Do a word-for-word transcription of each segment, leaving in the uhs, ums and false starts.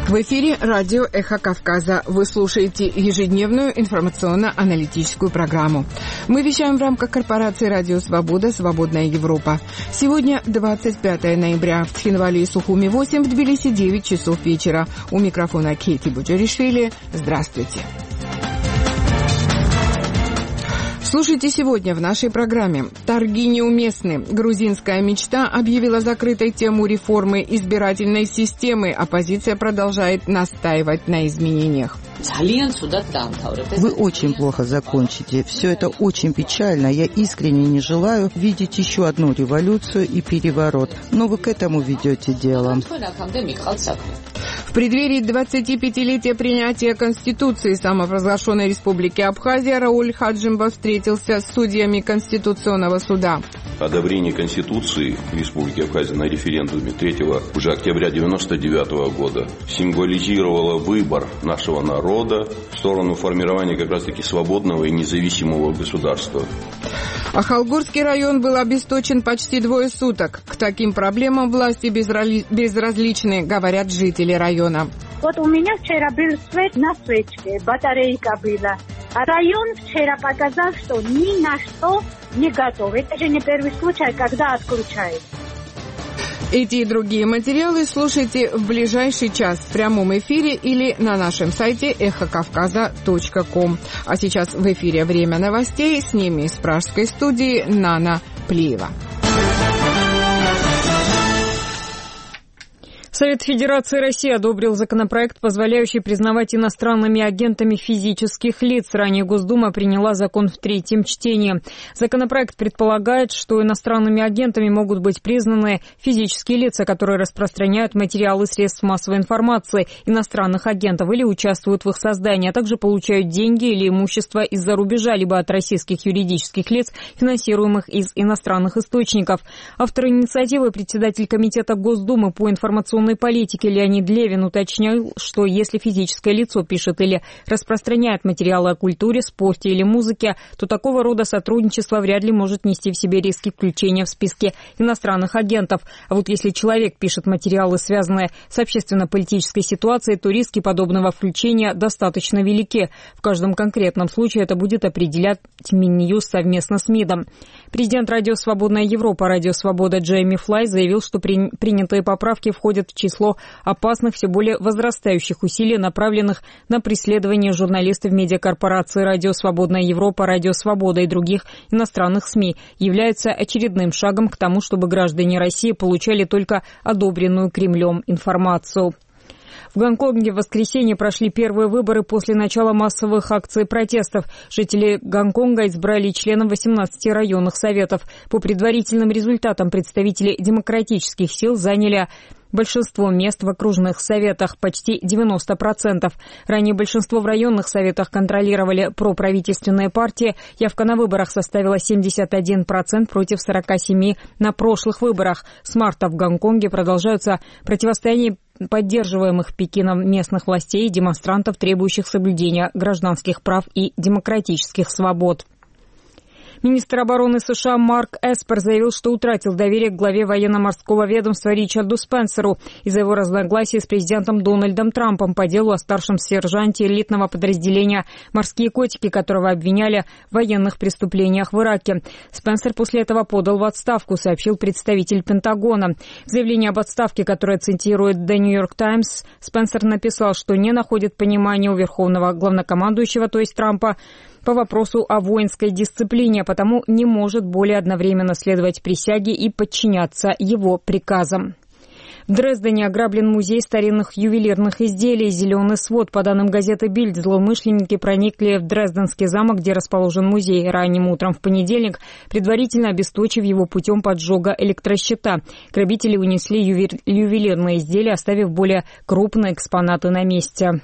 В эфире радио «Эхо Кавказа». Вы слушаете ежедневную информационно-аналитическую программу. Мы вещаем в рамках корпорации «Радио Свобода. Свободная Европа». Сегодня двадцать пятое ноября. В Тхинвале и Сухуми восемь, в Тбилиси девять часов вечера. У микрофона Кейти Буджаришвили. Здравствуйте. Слушайте сегодня в нашей программе. Торги неуместны. Грузинская мечта объявила закрытой тему реформы избирательной системы. Оппозиция продолжает настаивать на изменениях. Вы очень плохо закончите. Все это очень печально. Я искренне не желаю видеть еще одну революцию и переворот. Но вы к этому ведете дело. В преддверии двадцатипятилетия принятия Конституции самопровозглашенной Республики Абхазия Рауль Хаджимба встретился с судьями Конституционного суда. Одобрение Конституции Республики Абхазия на референдуме третьего уже октября девяносто девятого года символизировало выбор нашего народа в сторону формирования как раз-таки свободного и независимого государства. Ахалгорский район был обесточен почти двое суток. К таким проблемам власти безразличны, говорят жители района. Вот у меня вчера был свет на свечке, батарейка была. А район вчера показал, что ни на что не готов. Это же не первый случай, когда отключают. Эти и другие материалы слушайте в ближайший час в прямом эфире или на нашем сайте эхо кавказа точка ком. А сейчас в эфире «Время новостей», с ними из пражской студии Нана Плиева. Совет Федерации России одобрил законопроект, позволяющий признавать иностранными агентами физических лиц. Ранее Госдума приняла закон в третьем чтении. Законопроект предполагает, что иностранными агентами могут быть признаны физические лица, которые распространяют материалы средств массовой информации иностранных агентов или участвуют в их создании, а также получают деньги или имущество из-за рубежа, либо от российских юридических лиц, финансируемых из иностранных источников. Автор инициативы, председатель Комитета Госдумы по информационной политики Леонид Левин уточнил, что если физическое лицо пишет или распространяет материалы о культуре, спорте или музыке, то такого рода сотрудничество вряд ли может нести в себе риски включения в списки иностранных агентов. А вот если человек пишет материалы, связанные с общественно-политической ситуацией, то риски подобного включения достаточно велики. В каждом конкретном случае это будет определять Минюст совместно с МИДом. Президент Радио Свободная Европа, Радио Свобода Джейми Флай заявил, что при... принятые поправки входят в число опасных, все более возрастающих усилий, направленных на преследование журналистов медиакорпорации «Радио Свободная Европа», «Радио Свобода» и других иностранных СМИ, являются очередным шагом к тому, чтобы граждане России получали только одобренную Кремлем информацию. В Гонконге в воскресенье прошли первые выборы после начала массовых акций протестов. Жители Гонконга избрали членов восемнадцати районных советов. По предварительным результатам представители демократических сил заняли большинство мест в окружных советах, почти девяносто процентов. Ранее большинство в районных советах контролировали проправительственные партии. Явка на выборах составила семьдесят один процент против сорок семь процентов на прошлых выборах. С марта в Гонконге продолжаются противостояния поддерживаемых Пекином местных властей и демонстрантов, требующих соблюдения гражданских прав и демократических свобод. Министр обороны США Марк Эспер заявил, что утратил доверие к главе военно-морского ведомства Ричарду Спенсеру из-за его разногласий с президентом Дональдом Трампом по делу о старшем сержанте элитного подразделения «Морские котики», которого обвиняли в военных преступлениях в Ираке. Спенсер после этого подал в отставку, сообщил представитель Пентагона. В заявлении об отставке, которое цитирует The New York Times, Спенсер написал, что не находит понимания у верховного главнокомандующего, то есть Трампа, по вопросу о воинской дисциплине, потому не может более одновременно следовать присяге и подчиняться его приказам. В Дрездене ограблен музей старинных ювелирных изделий «Зеленый свод». По данным газеты «Бильд», злоумышленники проникли в Дрезденский замок, где расположен музей, ранним утром в понедельник, предварительно обесточив его путем поджога электрощита. Грабители унесли ювелирные изделия, оставив более крупные экспонаты на месте.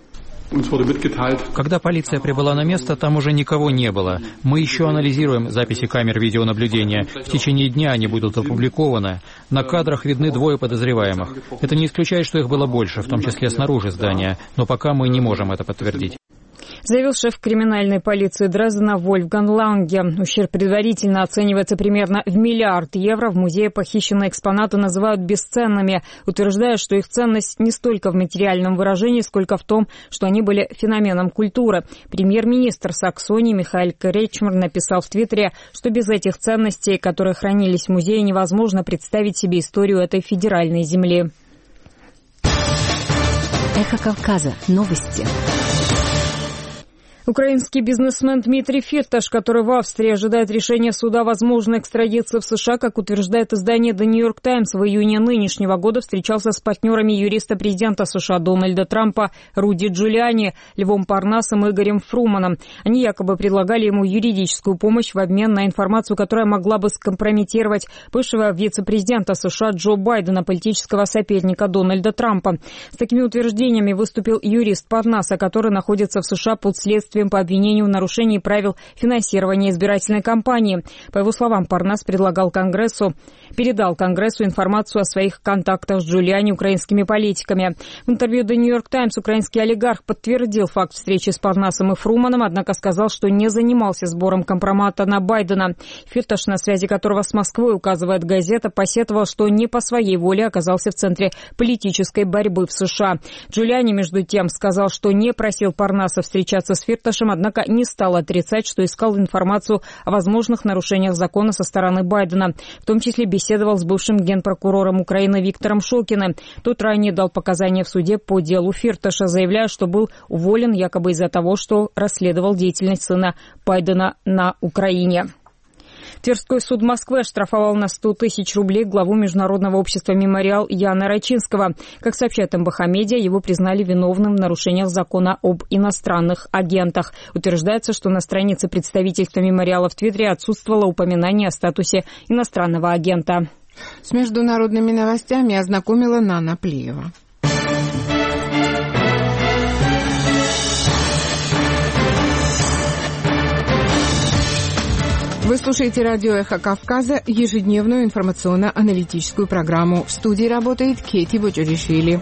Когда полиция прибыла на место, там уже никого не было. Мы еще анализируем записи камер видеонаблюдения. В течение дня они будут опубликованы. На кадрах видны двое подозреваемых. Это не исключает, что их было больше, в том числе снаружи здания, но пока мы не можем это подтвердить. Заявил шеф криминальной полиции Дрездена Вольфганг Ланге. Ущерб предварительно оценивается примерно в миллиард евро. В музее похищенные экспонаты называют бесценными, утверждая, что их ценность не столько в материальном выражении, сколько в том, что они были феноменом культуры. Премьер-министр Саксонии Михаэль Кречмар написал в Твиттере, что без этих ценностей, которые хранились в музее, невозможно представить себе историю этой федеральной земли. Эхо Кавказа. Новости. Украинский бизнесмен Дмитрий Фирташ, который в Австрии ожидает решения суда о возможной экстрадиции в США, как утверждает издание The New York Times, в июне нынешнего года встречался с партнерами юриста президента США Дональда Трампа Руди Джулиани, Львом Парнасом и Игорем Фруманом. Они якобы предлагали ему юридическую помощь в обмен на информацию, которая могла бы скомпрометировать бывшего вице-президента США Джо Байдена, политического соперника Дональда Трампа. С такими утверждениями выступил юрист Парнаса, который находится в США под следствием по обвинению в нарушении правил финансирования избирательной кампании. По его словам, Парнас предлагал Конгрессу, передал Конгрессу информацию о своих контактах с Джулиани украинскими политиками. В интервью The New York Times украинский олигарх подтвердил факт встречи с Парнасом и Фруманом, однако сказал, что не занимался сбором компромата на Байдена. Фирташ, на связи которого с Москвой, указывает газета, посетовал, что не по своей воле оказался в центре политической борьбы в США. Джулиани, между тем, сказал, что не просил Парнаса встречаться с Фирташем, однако не стал отрицать, что искал информацию о возможных нарушениях закона со стороны Байдена. В том числе беседовал с бывшим генпрокурором Украины Виктором Шокиным. Тот ранее дал показания в суде по делу Фирташа, заявляя, что был уволен якобы из-за того, что расследовал деятельность сына Байдена на Украине. Тверской суд Москвы оштрафовал на сто тысяч рублей главу Международного общества «Мемориал» Яна Рачинского. Как сообщает МБХ Медиа, его признали виновным в нарушениях закона об иностранных агентах. Утверждается, что на странице представительства «Мемориала» в Твиттере отсутствовало упоминание о статусе иностранного агента. С международными новостями ознакомила Нана Плиева. Вы слушаете радио «Эхо Кавказа», ежедневную информационно-аналитическую программу. В студии работает Кети Боджоришвили.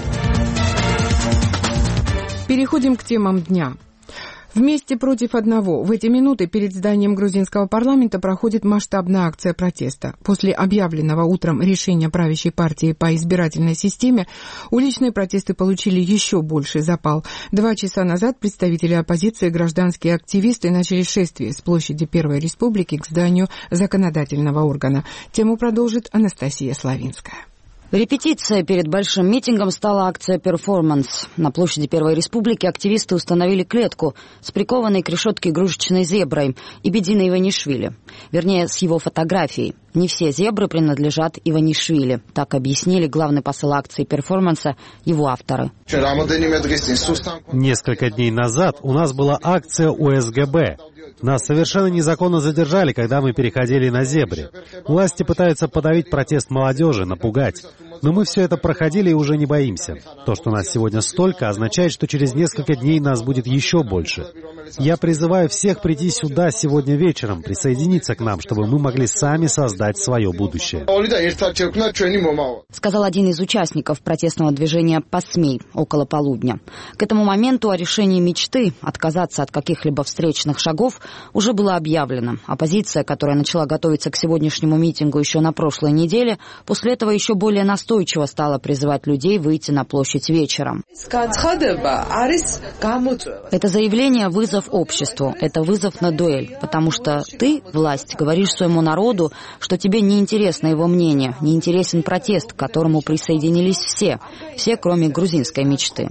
Переходим к темам дня. Вместе против одного. В эти минуты перед зданием грузинского парламента проходит масштабная акция протеста. После объявленного утром решения правящей партии по избирательной системе уличные протесты получили еще больший запал. Два часа назад представители оппозиции и гражданские активисты начали шествие с площади Первой Республики к зданию законодательного органа. Тему продолжит Анастасия Славинская. Репетиция перед большим митингом стала акция «Перформанс». На площади Первой Республики активисты установили клетку с прикованной к решетке игрушечной зеброй Ибедина Иванишвили. Вернее, с его фотографией. Не все зебры принадлежат Иванишвили. Так объяснили главный посыл акции «Перформанса» его авторы. Несколько дней назад у нас была акция у эс гэ бэ. Нас совершенно незаконно задержали, когда мы переходили на зебре. Власти пытаются подавить протест молодежи, напугать. Но мы все это проходили и уже не боимся. То, что нас сегодня столько, означает, что через несколько дней нас будет еще больше. Я призываю всех прийти сюда сегодня вечером, присоединиться к нам, чтобы мы могли сами создать свое будущее. Сказал один из участников протестного движения «Посмей» около полудня. К этому моменту о решении мечты отказаться от каких-либо встречных шагов уже было объявлено. Оппозиция, которая начала готовиться к сегодняшнему митингу еще на прошлой неделе, после этого еще более настойчиво стала призывать людей выйти на площадь вечером. Это заявление — вызов обществу, это вызов на дуэль, потому что ты, власть, говоришь своему народу, что тебе не интересно его мнение, не интересен протест, к которому присоединились все, все, кроме грузинской мечты.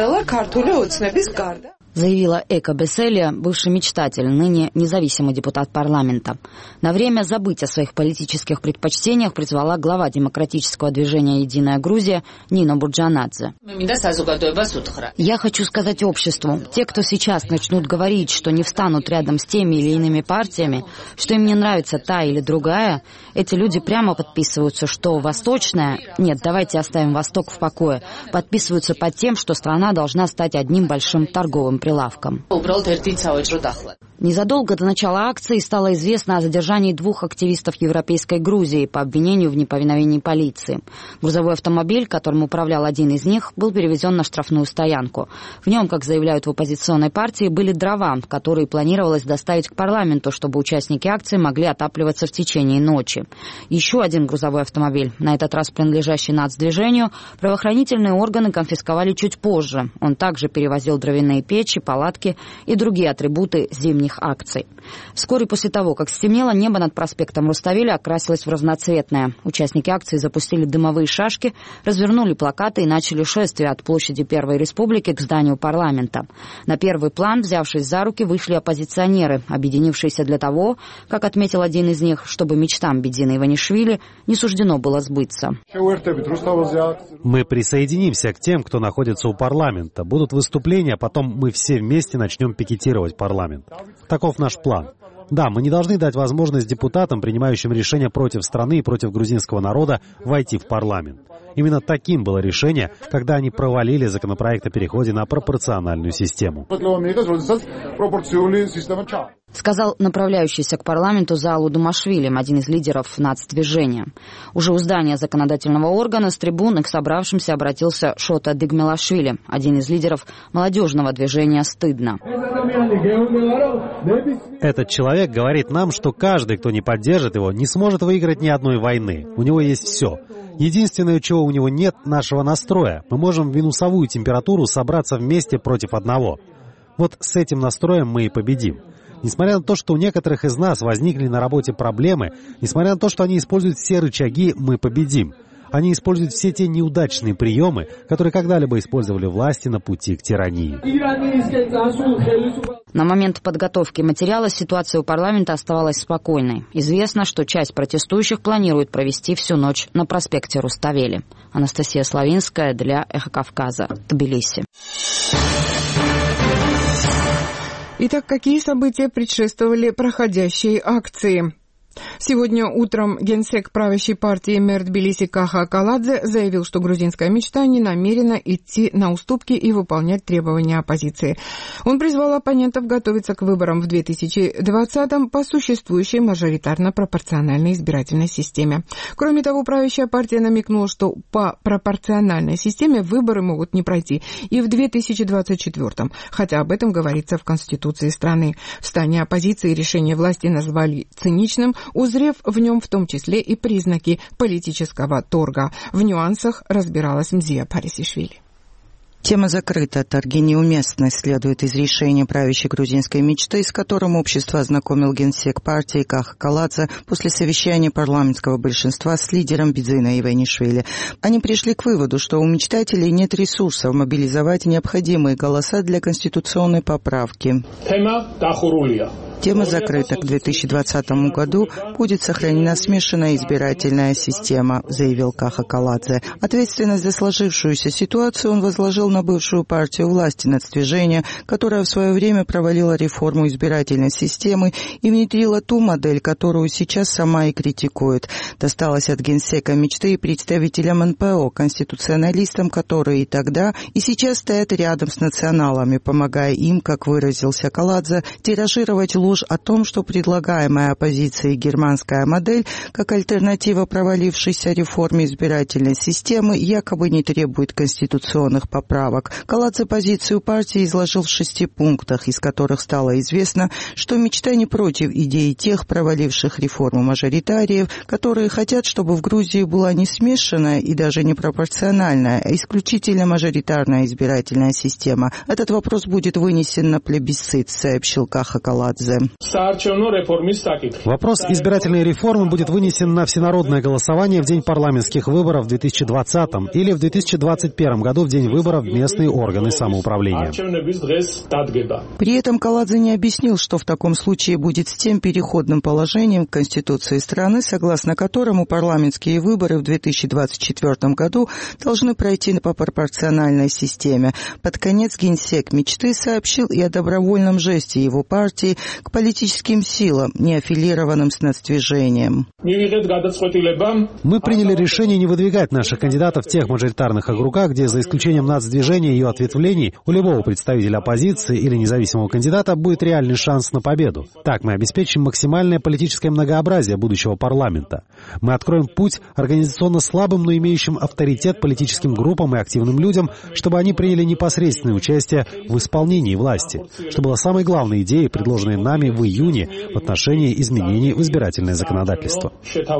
Заявила Эка Беселия, бывший мечтатель, ныне независимый депутат парламента. На время забыть о своих политических предпочтениях призвала глава демократического движения «Единая Грузия» Нина Бурджанадзе. Я хочу сказать обществу, те, кто сейчас начнут говорить, что не встанут рядом с теми или иными партиями, что им не нравится та или другая, эти люди прямо подписываются, что Восточная, нет, давайте оставим Восток в покое, подписываются под тем, что страна должна стать одним большим торговым своим прилавкам. Незадолго до начала акции стало известно о задержании двух активистов Европейской Грузии по обвинению в неповиновении полиции. Грузовой автомобиль, которым управлял один из них, был перевезен на штрафную стоянку. В нем, как заявляют в оппозиционной партии, были дрова, которые планировалось доставить к парламенту, чтобы участники акции могли отапливаться в течение ночи. Еще один грузовой автомобиль, на этот раз принадлежащий нацдвижению, правоохранительные органы конфисковали чуть позже. Он также перевозил дровяные печи, палатки и другие атрибуты зимних акций. Вскоре после того, как стемнело, небо над проспектом Руставели окрасилось в разноцветное. Участники акции запустили дымовые шашки, развернули плакаты и начали шествие от площади Первой Республики к зданию парламента. На первый план, взявшись за руки, вышли оппозиционеры, объединившиеся для того, как отметил один из них, чтобы мечтам Бедзины Иванишвили не суждено было сбыться. Мы присоединимся к тем, кто находится у парламента. Будут выступления, а потом мы все вместе начнем пикетировать парламент. Таков наш план. Да, мы не должны дать возможность депутатам, принимающим решения против страны и против грузинского народа, войти в парламент. Именно таким было решение, когда они провалили законопроект о переходе на пропорциональную систему. Сказал направляющийся к парламенту Заалу Думашвили, один из лидеров нацдвижения. Уже у здания законодательного органа с трибуны к собравшимся обратился Шота Дыгмелашвили, один из лидеров молодежного движения «Стыдно». Этот человек говорит нам, что каждый, кто не поддержит его, не сможет выиграть ни одной войны. У него есть все. Единственное, чего у него нет, нашего настроя. Мы можем в минусовую температуру собраться вместе против одного. Вот с этим настроем мы и победим. Несмотря на то, что у некоторых из нас возникли на работе проблемы, несмотря на то, что они используют все рычаги, мы победим. Они используют все те неудачные приемы, которые когда-либо использовали власти на пути к тирании. На момент подготовки материала ситуация у парламента оставалась спокойной. Известно, что часть протестующих планирует провести всю ночь на проспекте Руставели. Анастасия Славинская для Эхо Кавказа, Тбилиси. Итак, какие события предшествовали проходящей акции? Сегодня утром генсек правящей партии мэр Тбилиси Каха Акаладзе заявил, что грузинская мечта не намерена идти на уступки и выполнять требования оппозиции. Он призвал оппонентов готовиться к выборам в две тысячи двадцатом по существующей мажоритарно-пропорциональной избирательной системе. Кроме того, правящая партия намекнула, что по пропорциональной системе выборы могут не пройти и в две тысячи двадцать четвёртом, хотя об этом говорится в Конституции страны. В стане оппозиции решение власти назвали циничным, узрев в нем в том числе и признаки политического торга. В нюансах разбиралась Мзия Парисишвили. Тема закрыта. Торги неуместны, следует из решения правящей грузинской мечты, с которым общество ознакомил генсек партии Каха Акаладзе после совещания парламентского большинства с лидером Бедзиной Иванишвили. Они пришли к выводу, что у мечтателей нет ресурсов мобилизовать необходимые голоса для конституционной поправки. Тема закрыта. К две тысячи двадцатому году будет сохранена смешанная избирательная система, заявил Каха Акаладзе. Ответственность за сложившуюся ситуацию он возложил на бывшую партию власти нацдвижения, которая в свое время провалила реформу избирательной системы и внедрила ту модель, которую сейчас сама и критикует. Досталось от генсека мечты и представителям эн пэ о, конституционалистам, которые и тогда, и сейчас стоят рядом с националами, помогая им, как выразился Акаладзе, тиражировать ложь о том, что предлагаемая оппозицией германская модель, как альтернатива провалившейся реформе избирательной системы, якобы не требует конституционных поправок. Акаладзе позицию партии изложил в шести пунктах, из которых стало известно, что мечта не против идеи тех проваливших реформу мажоритариев, которые хотят, чтобы в Грузии была не смешанная и даже не пропорциональная, а исключительно мажоритарная избирательная система. Этот вопрос будет вынесен на плебисцит, сообщил Каха Акаладзе. Вопрос избирательной реформы будет вынесен на всенародное голосование в день парламентских выборов в две тысячи двадцатом или в две тысячи двадцать первом году в день выборов в местные органы самоуправления. При этом Акаладзе не объяснил, что в таком случае будет с тем переходным положением в Конституции страны, согласно которому парламентские выборы в две тысячи двадцать четвёртом году должны пройти по пропорциональной системе. Под конец генсек мечты сообщил и о добровольном жесте его партии к к политическим силам, не аффилированным с нацдвижением. Мы приняли решение не выдвигать наших кандидатов в тех мажоритарных округах, где, за исключением нацдвижения и ее ответвлений, у любого представителя оппозиции или независимого кандидата будет реальный шанс на победу. Так мы обеспечим максимальное политическое многообразие будущего парламента. Мы откроем путь организационно слабым, но имеющим авторитет политическим группам и активным людям, чтобы они приняли непосредственное участие в исполнении власти, что было самой главной идеей, предложенной нами в июне в отношении изменений в избирательное законодательство.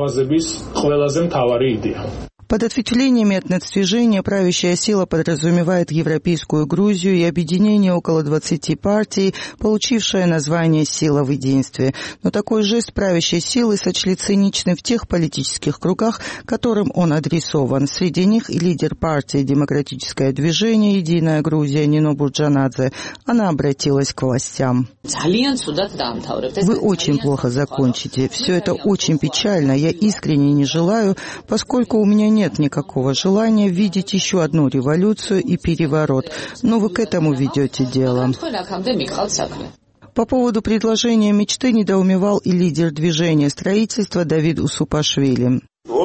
Под ответвлениями от нацдвижения правящая сила подразумевает Европейскую Грузию и объединение около двадцати партий, получившее название «Сила в единстве». Но такой жест правящей силы сочли циничным в тех политических кругах, которым он адресован. Среди них и лидер партии «Демократическое движение. Единая Грузия» Нино Бурджанадзе. Она обратилась к властям. Вы очень плохо закончите. Все это очень печально. Я искренне не желаю, поскольку у меня нет Нет никакого желания видеть еще одну революцию и переворот, но вы к этому ведете дело. По поводу предложения мечты недоумевал и лидер движения строительства Давид Усупашвили.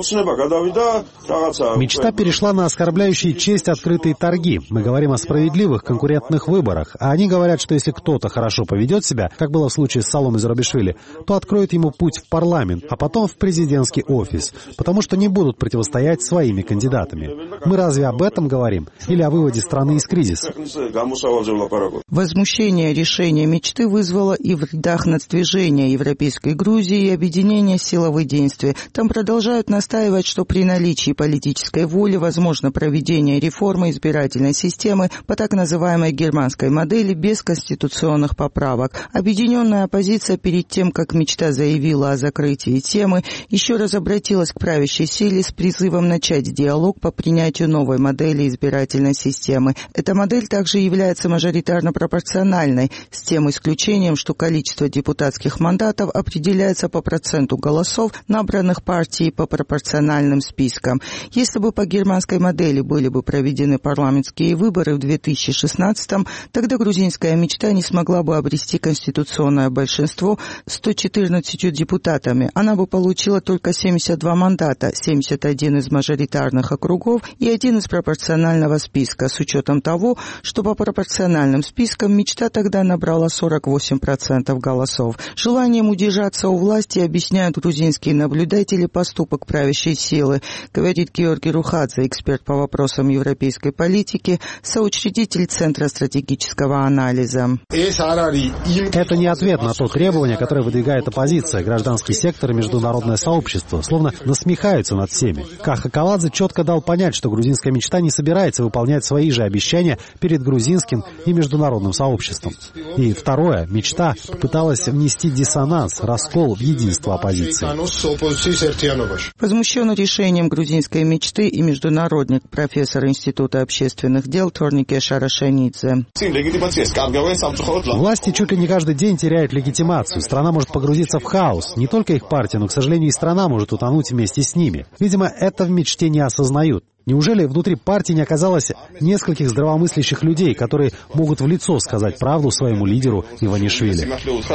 Мечта перешла на оскорбляющие честь открытые торги. Мы говорим о справедливых конкурентных выборах, а они говорят, что если кто-то хорошо поведет себя, как было в случае с Саломой Зурабишвили, то откроет ему путь в парламент, а потом в президентский офис, потому что не будут противостоять своими кандидатами. Мы разве об этом говорим? Или о выводе страны из кризиса? Возмущение решения мечты вызвало и в рядах нацдвижения Европейской Грузии и объединения «Сила в единстве». Там продолжают настаивать, что при наличии политической воли возможно проведение реформы избирательной системы по так называемой германской модели без конституционных поправок. Объединенная оппозиция перед тем, как мечта заявила о закрытии темы, еще раз обратилась к правящей силе с призывом начать диалог по принятию новой модели избирательной системы. Эта модель также является мажоритарно-пропорциональной, с тем исключением, что количество депутатских мандатов определяется по проценту голосов, набранных партией по пропорциональным спискам. Если бы по германской модели были бы проведены парламентские выборы в две тысячи шестнадцатом, тогда грузинская мечта не смогла бы обрести конституционное большинство ста четырнадцатью депутатами. Она бы получила только семьдесят два мандата, семьдесят один из мажоритарных округов и один из пропорционального списка, с учетом того, что по пропорциональным спискам мечта тогда набрала сорок восемь процентов голосов. Желанием удержаться у власти объясняют грузинские наблюдатели поступок правящей силы, говорит Георгий Рухадзе, эксперт по вопросам европейской политики, соучредитель Центра стратегического анализа. Это не ответ на то требование, которое выдвигает оппозиция, гражданский сектор и международное сообщество, словно насмехаются над всеми. Каха Каладзе четко дал понять, что грузинская мечта не собирается выполнять свои же обещания перед грузинским и международным сообществом. И второе, мечта попыталась внести диссонанс, раскол в единство оппозиции. Возмущен решением грузинской мечты и международник, профессор Института общественных дел Торнике Шарашенидзе. Власти чуть ли не каждый день теряют легитимацию. Страна может погрузиться в хаос. Не только их партия, но, к сожалению, и страна может утонуть вместе с ними. Видимо, это в мечте не осознают. Неужели внутри партии не оказалось нескольких здравомыслящих людей, которые могут в лицо сказать правду своему лидеру Иванишвили?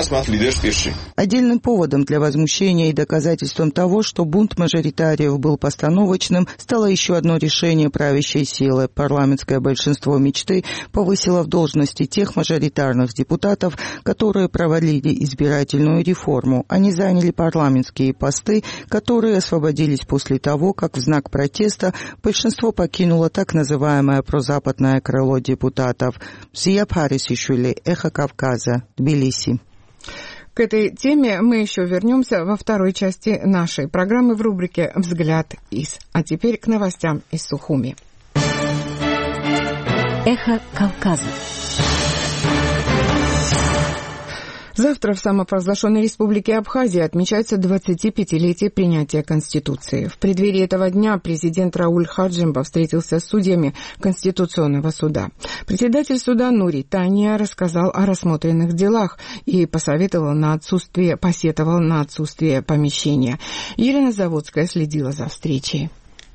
Отдельным поводом для возмущения и доказательством того, что бунт мажоритариев был постановочным, стало еще одно решение правящей силы. Парламентское большинство мечты повысило в должности тех мажоритарных депутатов, которые провалили избирательную реформу. Они заняли парламентские посты, которые освободились после того, как в знак протеста большинство Большинство покинуло так называемое прозападное крыло депутатов. Зия Парисишвили, Эхо Кавказа, Тбилиси. К этой теме мы еще вернемся во второй части нашей программы в рубрике «Взгляд из». А теперь к новостям из Сухуми. Эхо Кавказа. Завтра в самопровозглашенной республике Абхазия отмечается двадцатипятилетие принятия Конституции. В преддверии этого дня президент Рауль Хаджимба встретился с судьями Конституционного суда. Председатель суда Нури Тания рассказал о рассмотренных делах и посоветовал на отсутствие, посетовал на отсутствие помещения. Елена Заводская следила за встречей.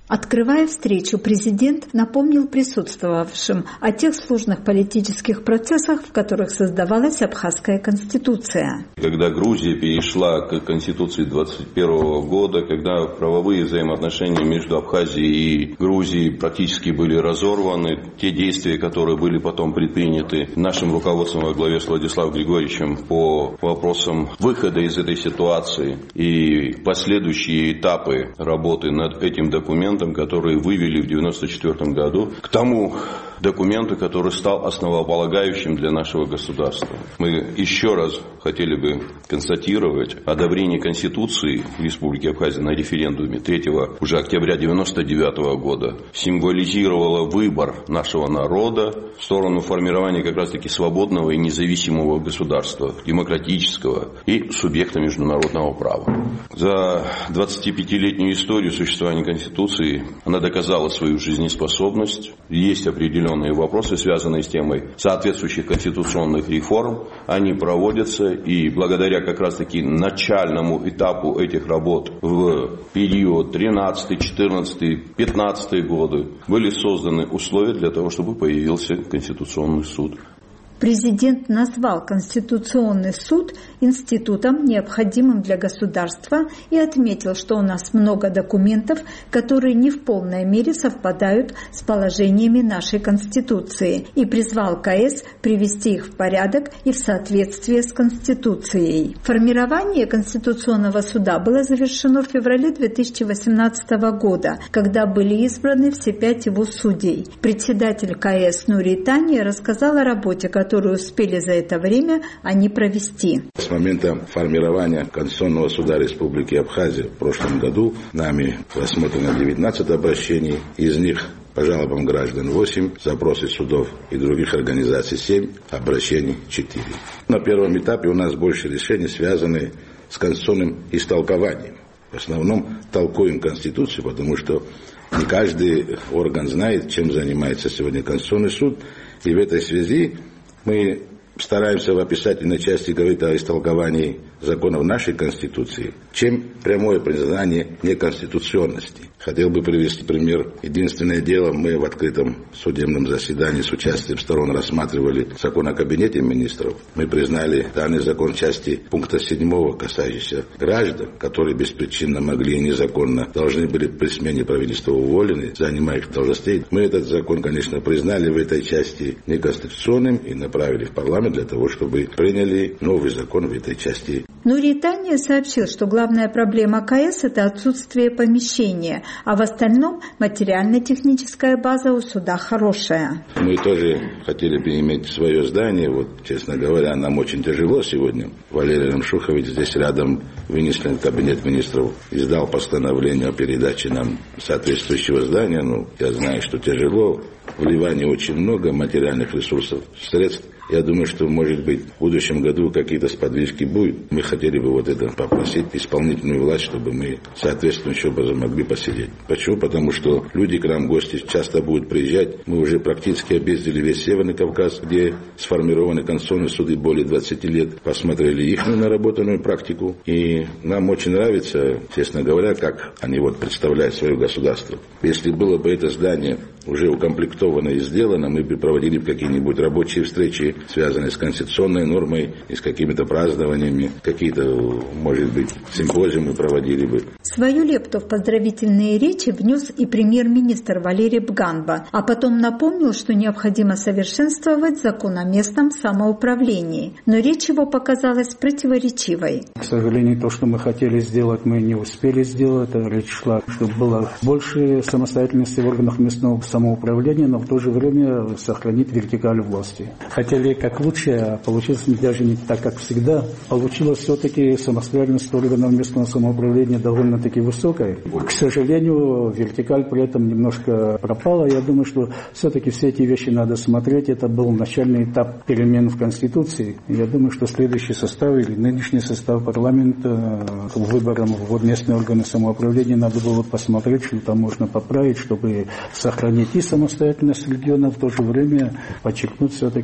Открывая встречу, президент напомнил присутствовавшим о тех сложных политических процессах, в которых создавалась Абхазская конституция. Когда Грузия перешла к конституции двадцать первого года, когда правовые взаимоотношения между Абхазией и Грузией практически были разорваны, те действия, которые были потом предприняты нашим руководством во главе с Владиславом Григорьевичем по вопросам выхода из этой ситуации и последующие этапы работы над этим документом, которые вывели в девяносто четвёртом году к тому документу, который стал основополагающим для нашего государства. Мы еще раз хотели бы констатировать одобрение Конституции Республики Абхазия на референдуме третьего уже октября девяносто девятого года символизировало выбор нашего народа в сторону формирования как раз-таки свободного и независимого государства, демократического и субъекта международного права. За двадцатипятилетнюю историю существования Конституции она доказала свою жизнеспособность. Есть определенные вопросы, связанные с темой соответствующих конституционных реформ. Они проводятся, и благодаря как раз-таки начальному этапу этих работ в период тринадцатый, четырнадцатый, пятнадцатый годы были созданы условия для того, чтобы появился Конституционный суд. Президент назвал Конституционный суд институтом, необходимым для государства, и отметил, что у нас много документов, которые не в полной мере совпадают с положениями нашей Конституции, и призвал КС привести их в порядок и в соответствие с Конституцией. Формирование Конституционного суда было завершено в феврале две тысячи восемнадцатого года, когда были избраны все пять его судей. Председатель КС Нури Тания рассказал о работе, которую успели за это время они провести. С момента формирования Конституционного суда Республики Абхазия в прошлом году нами рассмотрено девятнадцать обращений, из них по жалобам граждан восемь, запросы судов и других организаций семь, обращений четыре. На первом этапе у нас больше решений связаны с конституционным истолкованием. В основном толкуем Конституцию, потому что не каждый орган знает, чем занимается сегодня Конституционный суд, и в этой связи мы стараемся в описательной части говорить о истолковании законов нашей Конституции, чем прямое признание неконституционности. Хотел бы привести пример. Единственное дело, мы в открытом судебном заседании с участием сторон рассматривали закон о кабинете министров. Мы признали данный закон в части пункта седьмого, касающийся граждан, которые беспричинно могли и незаконно должны были при смене правительства уволены, занимая их должностей. Мы этот закон, конечно, признали в этой части неконституционным и направили в парламент для того, чтобы приняли новый закон в этой части. Нури Тания сообщил, что главная проблема КС – это отсутствие помещения, а в остальном материально-техническая база у суда хорошая. Мы тоже хотели бы иметь свое здание. Вот, честно говоря, нам очень тяжело сегодня. Валерий Рамшухович здесь рядом, вынесли кабинет министров, издал постановление о передаче нам соответствующего здания. Ну, я знаю, что тяжело. Вливания очень много материальных ресурсов, средств. Я думаю, что, может быть, в будущем году какие-то сподвижки будут. Мы хотели бы вот это попросить исполнительную власть, чтобы мы соответствующим образом могли посидеть. Почему? Потому что люди к нам, гости, часто будут приезжать. Мы уже практически объездили весь Северный Кавказ, где сформированы конституционные суды более двадцати лет. Посмотрели их наработанную практику. И нам очень нравится, честно говоря, как они вот представляют свое государство. Если было бы это здание уже укомплектовано и сделано, мы бы проводили какие-нибудь рабочие встречи, связанные с конституционной нормой и с какими-то празднованиями, какие-то, может быть, симпозиумы проводили бы. Свою лепту в поздравительные речи внес и премьер-министр Валерий Бганба, а потом напомнил, что необходимо совершенствовать закон о местном самоуправлении. Но речь его показалась противоречивой. К сожалению, то, что мы хотели сделать, мы не успели сделать. Речь шла, чтобы было больше самостоятельности в органах местного самоуправления, но в то же время сохранить вертикаль власти. Хотели как лучше, а получилось даже не так, как всегда. Получилось все-таки самостоятельность органов местного самоуправления довольно-таки высокая. К сожалению, вертикаль при этом немножко пропала. Я думаю, что все-таки все эти вещи надо смотреть. Это был начальный этап перемен в Конституции. Я думаю, что следующий состав или нынешний состав парламента выбором в местные органы самоуправления надо было посмотреть, что там можно поправить, чтобы сохранить и самостоятельность региона, в то же время подчеркнуть все-таки, что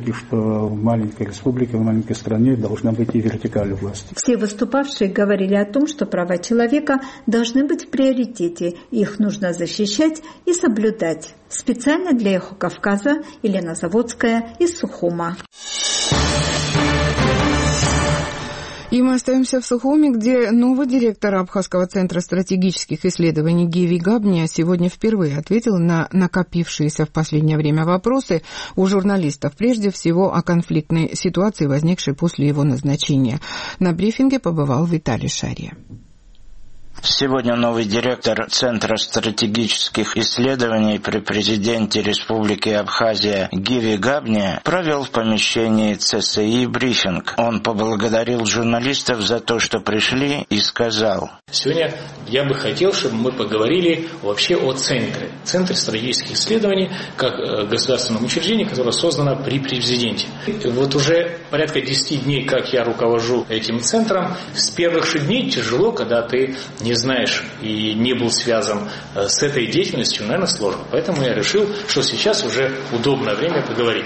в маленькой республике, в маленькой стране должна быть и вертикаль власти. Все выступавшие говорили о том, что права человека должны быть в приоритете, их нужно защищать и соблюдать. Специально для «Эхо Кавказа» Елена Заводская из Сухума. И мы остаемся в Сухуми, где новый директор Абхазского центра стратегических исследований Гиви Габния сегодня впервые ответил на накопившиеся в последнее время вопросы у журналистов, прежде всего о конфликтной ситуации, возникшей после его назначения. На брифинге побывал Виталий Шария. Сегодня новый директор Центра стратегических исследований при президенте Республики Абхазия Гиви Габния провел в помещении ЦСИ брифинг. Он поблагодарил журналистов за то, что пришли, и сказал: сегодня я бы хотел, чтобы мы поговорили вообще о Центре. Центре стратегических исследований как государственном учреждении, которое создано при президенте. Вот уже порядка десяти дней, как я руковожу этим центром, с первых же дней тяжело, когда ты не знаешь и не был связан с этой деятельностью, наверное, сложно. Поэтому я решил, что сейчас уже удобное время поговорить.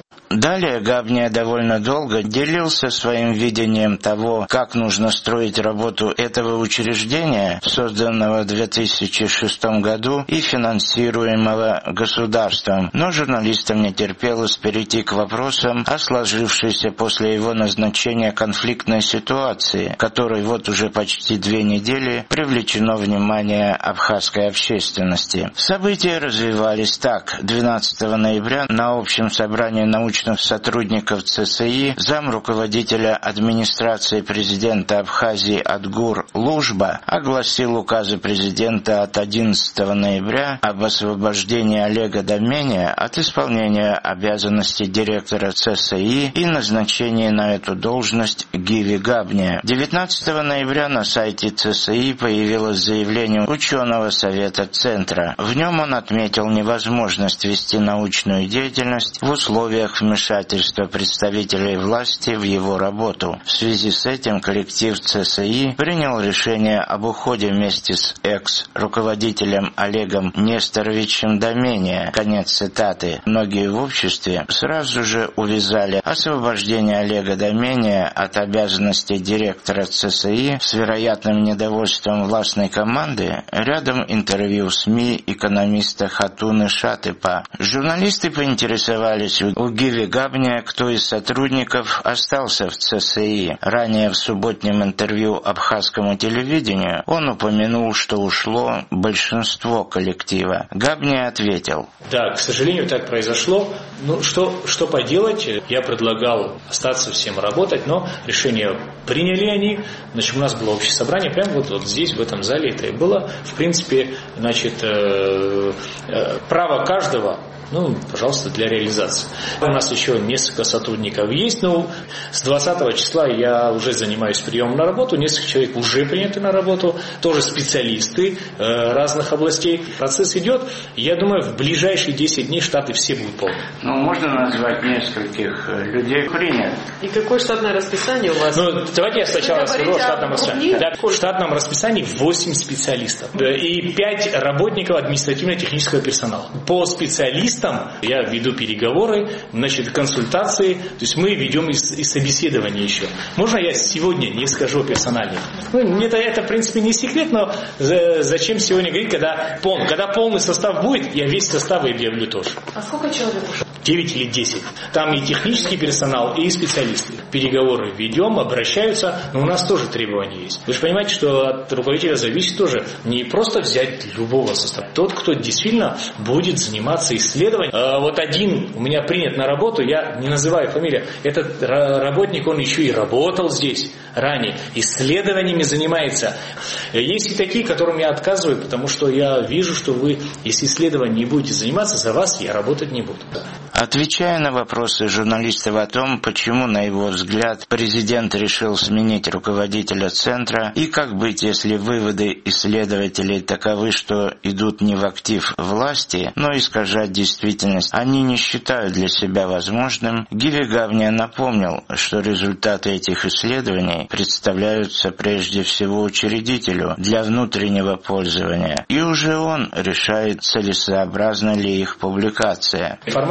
Далее Габния довольно долго делился своим видением того, как нужно строить работу этого учреждения, созданного в две тысячи шестом году и финансируемого государством. Но журналистам не терпелось перейти к вопросам о сложившейся после его назначения конфликтной ситуации, которой вот уже почти две недели привлечено внимание абхазской общественности. События развивались так. двенадцатого ноября на общем собрании научных сотрудников ЦСИ зам руководителя администрации президента Абхазии Адгур Лужба огласил указы президента от одиннадцатого ноября об освобождении Олега Домения от исполнения обязанностей директора ЦСИ и назначении на эту должность Гиви Габния. девятнадцатого ноября на сайте ЦСИ появилось заявление ученого совета Центра. В нем он отметил невозможность вести научную деятельность в условиях вмешательства представителей власти в его работу. В связи с этим коллектив ЦСИ принял решение об уходе вместе с экс-руководителем Олегом Несторовичем Домения. Конец цитаты. Многие в обществе сразу же увязали освобождение Олега Домения от обязанностей директора ЦСИ с вероятным недовольством властной команды рядом интервью в СМИ экономиста Хатуны Шатыпа. Журналисты поинтересовались у Гиви Габния, кто из сотрудников остался в ЦСИ. Ранее в субботнем интервью абхазскому телевидению он упомянул, что ушло большинство коллектива. Габния ответил: да, к сожалению, так произошло. Ну, что, что поделать? Я предлагал остаться всем работать, но решение приняли они. Значит, у нас было общее собрание, прямо вот, вот здесь, в этом зале это и было. В принципе, значит, э, э, право каждого, ну, пожалуйста, для реализации. У нас еще несколько сотрудников есть, но с двадцатого числа я уже занимаюсь приемом на работу, несколько человек уже приняты на работу, тоже специалисты э, разных областей. Процесс идет, я думаю, в ближайшие десять дней штаты все будут полны. Ну, можно назвать нескольких людей принят. И какое штатное расписание у вас? Ну, давайте я сначала расскажу о штатном расписании. Да, в штатном расписании восемь специалистов и пять работников административно-технического персонала. По специалистам я веду переговоры, значит, консультации, то есть мы ведем и, и собеседование еще. Можно я сегодня не скажу персонально? Ну, это, это, в принципе, не секрет, но зачем сегодня говорить, когда, пол, когда полный состав будет, я весь состав объявлю тоже. А сколько человек? девять или десять. Там и технический персонал, и специалисты. Переговоры ведем, обращаются, но у нас тоже требования есть. Вы же понимаете, что от руководителя зависит тоже не просто взять любого состава. Тот, кто действительно будет заниматься исследованием. А вот один у меня принят на работу, я не называю фамилию, этот работник, он еще и работал здесь ранее, исследованиями занимается. Есть и такие, которым я отказываю, потому что я вижу, что вы, если исследованием не будете заниматься, за вас я работать не буду. Отвечая на вопросы журналистов о том, почему, на его взгляд, президент решил сменить руководителя Центра и как быть, если выводы исследователей таковы, что идут не в актив власти, но искажать действительность, они не считают для себя возможным, Гиви Габния напомнил, что результаты этих исследований представляются прежде всего учредителю для внутреннего пользования, и уже он решает, целесообразна ли их публикация. Информация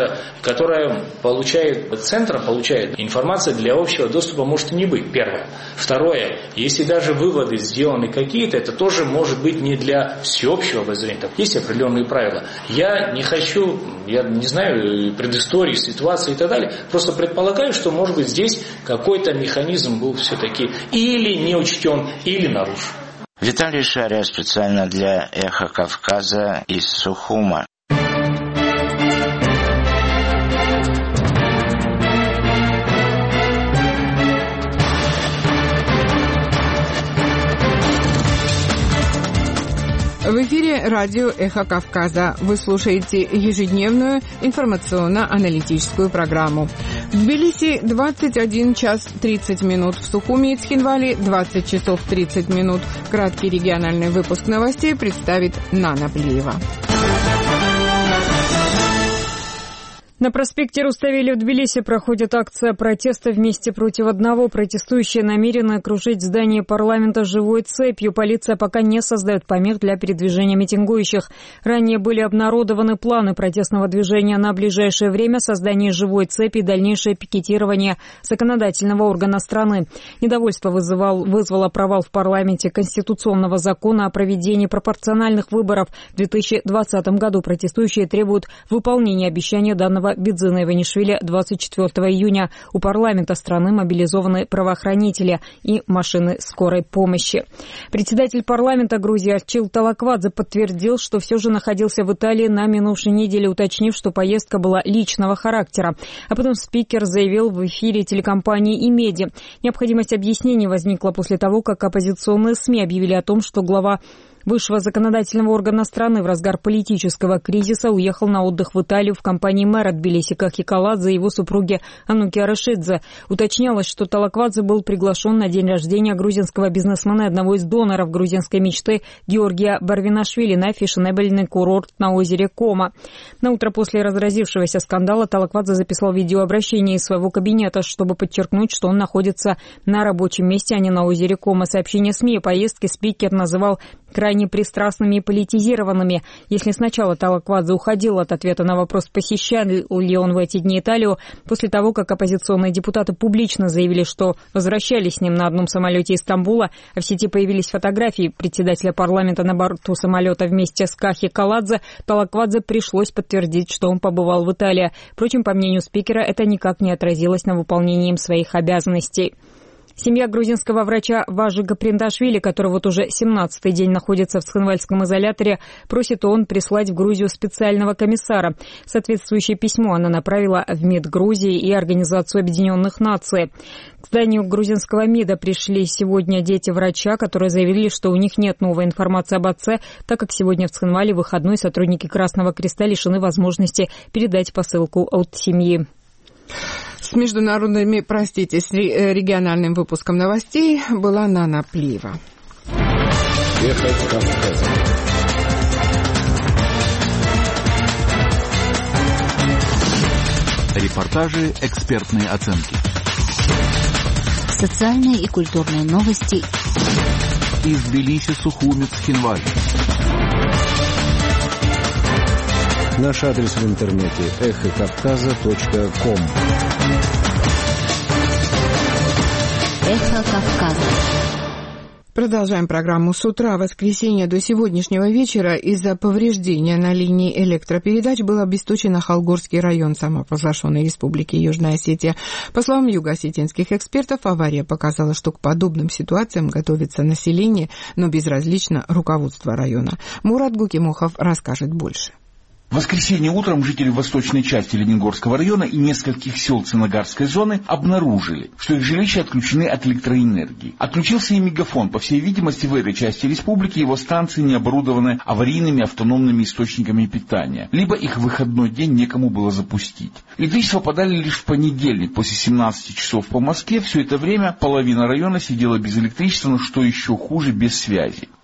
которая, которая получает, центром получает информация для общего доступа, может и не быть, первое. Второе, если даже выводы сделаны какие-то, это тоже может быть не для всеобщего обозрения. Там есть определенные правила. Я не хочу, я не знаю, предыстории, ситуации и так далее, просто предполагаю, что, может быть, здесь какой-то механизм был все-таки или не учтен, или нарушен. Виталий Шария специально для «Эхо Кавказа» из Сухума. В эфире радио «Эхо Кавказа». Вы слушаете ежедневную информационно-аналитическую программу. В Тбилиси двадцать один час тридцать минут, в Сухуми и Цхинвали двадцать часов тридцать минут. Краткий региональный выпуск новостей представит Нана Плиева. На проспекте Руставели в Тбилиси проходит акция протеста «Вместе против одного». Протестующие намерены окружить здание парламента живой цепью. Полиция пока не создает помех для передвижения митингующих. Ранее были обнародованы планы протестного движения на ближайшее время, создание живой цепи и дальнейшее пикетирование законодательного органа страны. Недовольство вызывал, вызвало провал в парламенте конституционного закона о проведении пропорциональных выборов в две тысячи двадцатом году. Протестующие требуют выполнения обещания данного Бидзина Иванишвили двадцать четвёртого июня. У парламента страны мобилизованы правоохранители и машины скорой помощи. Председатель парламента Грузии Арчил Талаквадзе подтвердил, что все же находился в Италии на минувшей неделе, уточнив, что поездка была личного характера. А потом спикер заявил в эфире телекомпании «Имеди». Необходимость объяснений возникла после того, как оппозиционные СМИ объявили о том, что глава высшего законодательного органа страны в разгар политического кризиса уехал на отдых в Италию в компании мэра Тбилиси Кахикаладзе и его супруги Ануки Арашидзе. Уточнялось, что Талаквадзе был приглашен на день рождения грузинского бизнесмена и одного из доноров грузинской мечты Георгия Барвинашвили на фешенебельный курорт на озере Кома. На утро после разразившегося скандала Талаквадзе записал видеообращение из своего кабинета, чтобы подчеркнуть, что он находится на рабочем месте, а не на озере Кома. Сообщение СМИ о поездке спикер называл крайне пристрастными и политизированными. Если сначала Талаквадзе уходил от ответа на вопрос, посещал ли он в эти дни Италию, после того, как оппозиционные депутаты публично заявили, что возвращались с ним на одном самолете из Стамбула, а в сети появились фотографии председателя парламента на борту самолета вместе с Кахи Каладзе, Талаквадзе пришлось подтвердить, что он побывал в Италии. Впрочем, по мнению спикера, это никак не отразилось на выполнении им своих обязанностей. Семья грузинского врача Важи Гаприндашвили, который вот уже семнадцатый день находится в Цхинвальском изоляторе, просит ООН прислать в Грузию специального комиссара. Соответствующее письмо она направила в МИД Грузии и Организацию Объединенных Наций. К зданию грузинского МИДа пришли сегодня дети врача, которые заявили, что у них нет новой информации об отце, так как сегодня в Цхинвале выходной сотрудники Красного Креста лишены возможности передать посылку от семьи. С международными, простите, с региональным выпуском новостей была Нана Плиева. Репортажи, экспертные оценки. Социальные и культурные новости. Из Тбилиси, Сухуми, Цхинвали. Наш адрес в интернете эхо кавказа точка ком. Эхо Кавказа. Продолжаем программу. С утра воскресенья до сегодняшнего вечера из-за повреждения на линии электропередач был обесточен Ахалгорский район самопровозглашенной Республики Южная Осетия. По словам юго-осетинских экспертов, авария показала, что к подобным ситуациям готовится население, но безразлично руководство района. Мурат Гукимухов расскажет больше. В воскресенье утром жители восточной части Лениногорского района и нескольких сел Ценогарской зоны обнаружили, что их жилища отключены от электроэнергии. Отключился и Мегафон. По всей видимости, в этой части республики его станции не оборудованы аварийными автономными источниками питания, либо их в выходной день некому было запустить. Электричество подали лишь в понедельник после семнадцати часов по Москве. Все это время половина района сидела без электричества, но что еще хуже, без связи.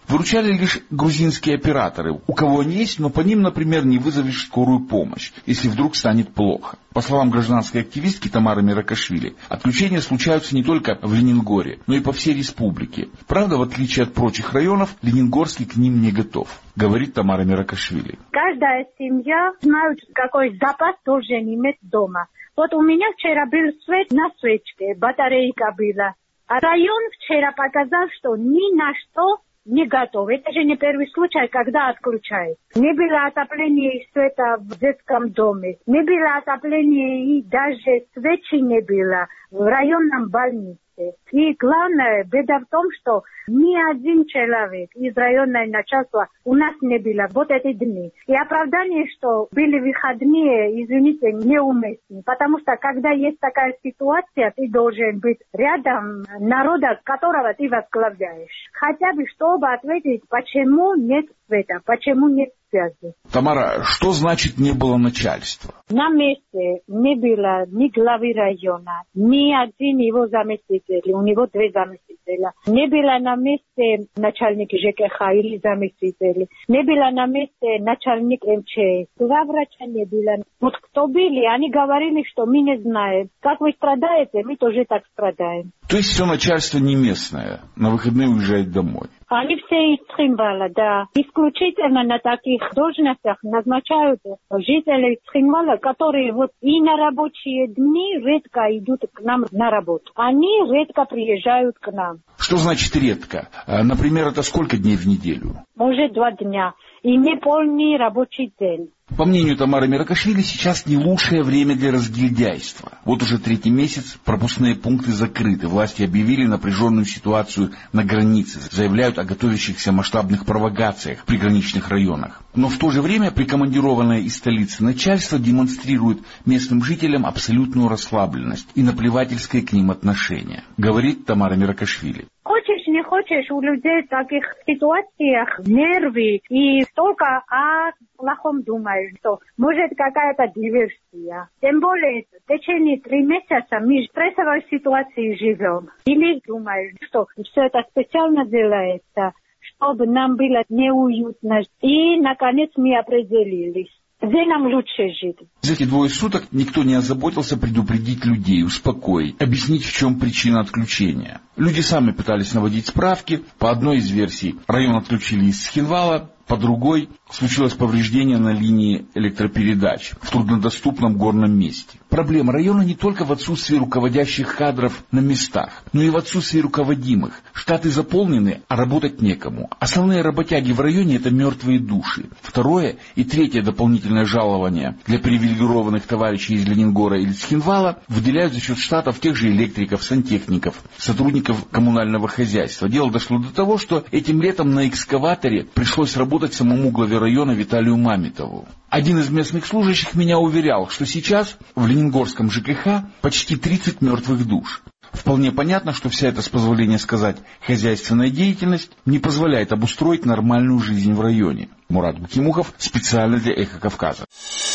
Выручали лишь грузинские операторы, у кого они есть, но по ним, например, не вызовешь скорую помощь, если вдруг станет плохо. По словам гражданской активистки Тамары Миракашвили, отключения случаются не только в Ленингоре, но и по всей республике. Правда, в отличие от прочих районов, Ленингорский к ним не готов, говорит Тамара Миракашвили. Каждая семья знает, какой запас должен иметь дома. Вот у меня вчера был свет на свечке, батарейка была. А район вчера показал, что ни на что не готов. Это же не первый случай, когда отключают. Не было отопления и света в детском доме. Не было отопления и даже свечи не было в районном больнице. И главное, беда в том, что ни один человек из районного начальства у нас не было вот эти дни. И оправдание, что были выходные, извините, неуместны. Потому что, когда есть такая ситуация, ты должен быть рядом народа, которого ты возглавляешь. Хотя бы, чтобы ответить, почему нет света, почему нет связи. Тамара, что значит не было начальства? На месте не было ни главы района, ни один его заместитель, у него две заместителя. Не было на месте начальник ЖКХ или заместитель. Не было на месте начальник МЧС. Два врача не было. Вот кто были, они говорили, что мы не знаем. Как вы страдаете, мы тоже так страдаем. То есть все начальство не местное, на выходные уезжает домой? Они все из Цхинвала, да. Исключительно на таких должностях назначают жителей Цхинвала, которые вот и на рабочие дни редко идут к нам на работу. Они редко приезжают к нам. Что значит редко? Например, это сколько дней в неделю? Может, два дня. И не полный рабочий день. По мнению Тамары Миракашвили, сейчас не лучшее время для разгильдяйства. Вот уже третий месяц пропускные пункты закрыты. Власти объявили напряженную ситуацию на границе. Заявляют о готовящихся масштабных провокациях в приграничных районах. Но в то же время прикомандированное из столицы начальство демонстрирует местным жителям абсолютную расслабленность и наплевательское к ним отношение, говорит Тамара Миракашвили. Хочешь, не хочешь, у людей в таких ситуациях нервы и столько о плохом думаешь, что может какая-то диверсия. Тем более в течение трех месяцев мы в стрессовой ситуации живем. Или думаешь, что все это специально делается, чтобы нам было неуютно. И, наконец, мы определились. Где нам лучше жить? За эти двое суток никто не озаботился предупредить людей, успокоить, объяснить, в чем причина отключения. Люди сами пытались наводить справки. По одной из версий район отключили из Цхинвала, по другой случилось повреждение на линии электропередач в труднодоступном горном месте. Проблема района не только в отсутствии руководящих кадров на местах, но и в отсутствии руководимых. Штаты заполнены, а работать некому. Основные работяги в районе – это мертвые души. Второе и третье дополнительное жалование для привилегированных товарищей из Ленингора или Цхинвала выделяют за счет штатов тех же электриков, сантехников, сотрудников коммунального хозяйства. Дело дошло до того, что этим летом на экскаваторе пришлось работать самому главе района Виталию Мамитову. Один из местных служащих меня уверял, что сейчас в Ленингорском ЖКХ почти тридцать мертвых душ. Вполне понятно, что вся эта, с позволения сказать, хозяйственная деятельность не позволяет обустроить нормальную жизнь в районе. Мурат Букимухов специально для «Эхо Кавказа».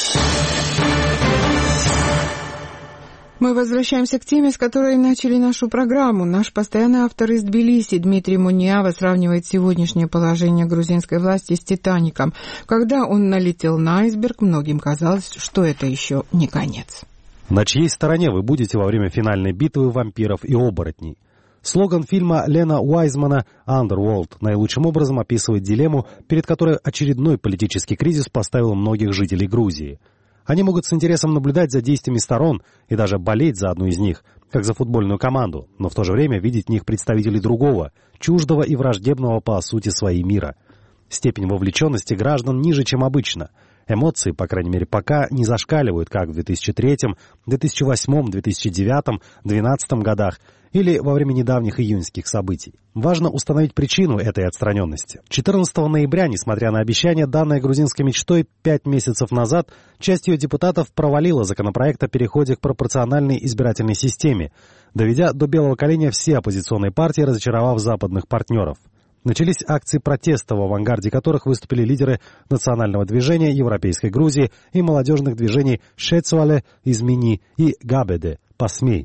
Мы возвращаемся к теме, с которой начали нашу программу. Наш постоянный автор из Тбилиси Дмитрий Муниава сравнивает сегодняшнее положение грузинской власти с «Титаником». Когда он налетел на айсберг, многим казалось, что это еще не конец. На чьей стороне вы будете во время финальной битвы вампиров и оборотней? Слоган фильма Лена Уайзмана «Underworld» наилучшим образом описывает дилемму, перед которой очередной политический кризис поставил многих жителей Грузии. Они могут с интересом наблюдать за действиями сторон и даже болеть за одну из них, как за футбольную команду, но в то же время видеть в них представителей другого, чуждого и враждебного по сути своей мира. Степень вовлеченности граждан ниже, чем обычно. Эмоции, по крайней мере, пока не зашкаливают, как в две тысячи третьем, две тысячи восьмом, две тысячи девятом, две тысячи двенадцатом годах или во время недавних июньских событий. Важно установить причину этой отстраненности. четырнадцатого ноября, несмотря на обещание, данное грузинской мечтой пять месяцев назад, часть ее депутатов провалила законопроект о переходе к пропорциональной избирательной системе, доведя до белого коленя все оппозиционные партии, разочаровав западных партнеров. Начались акции протеста, в авангарде которых выступили лидеры национального движения Европейской Грузии и молодежных движений «Шецуале», «Измени» и «Габеде», «Посмей».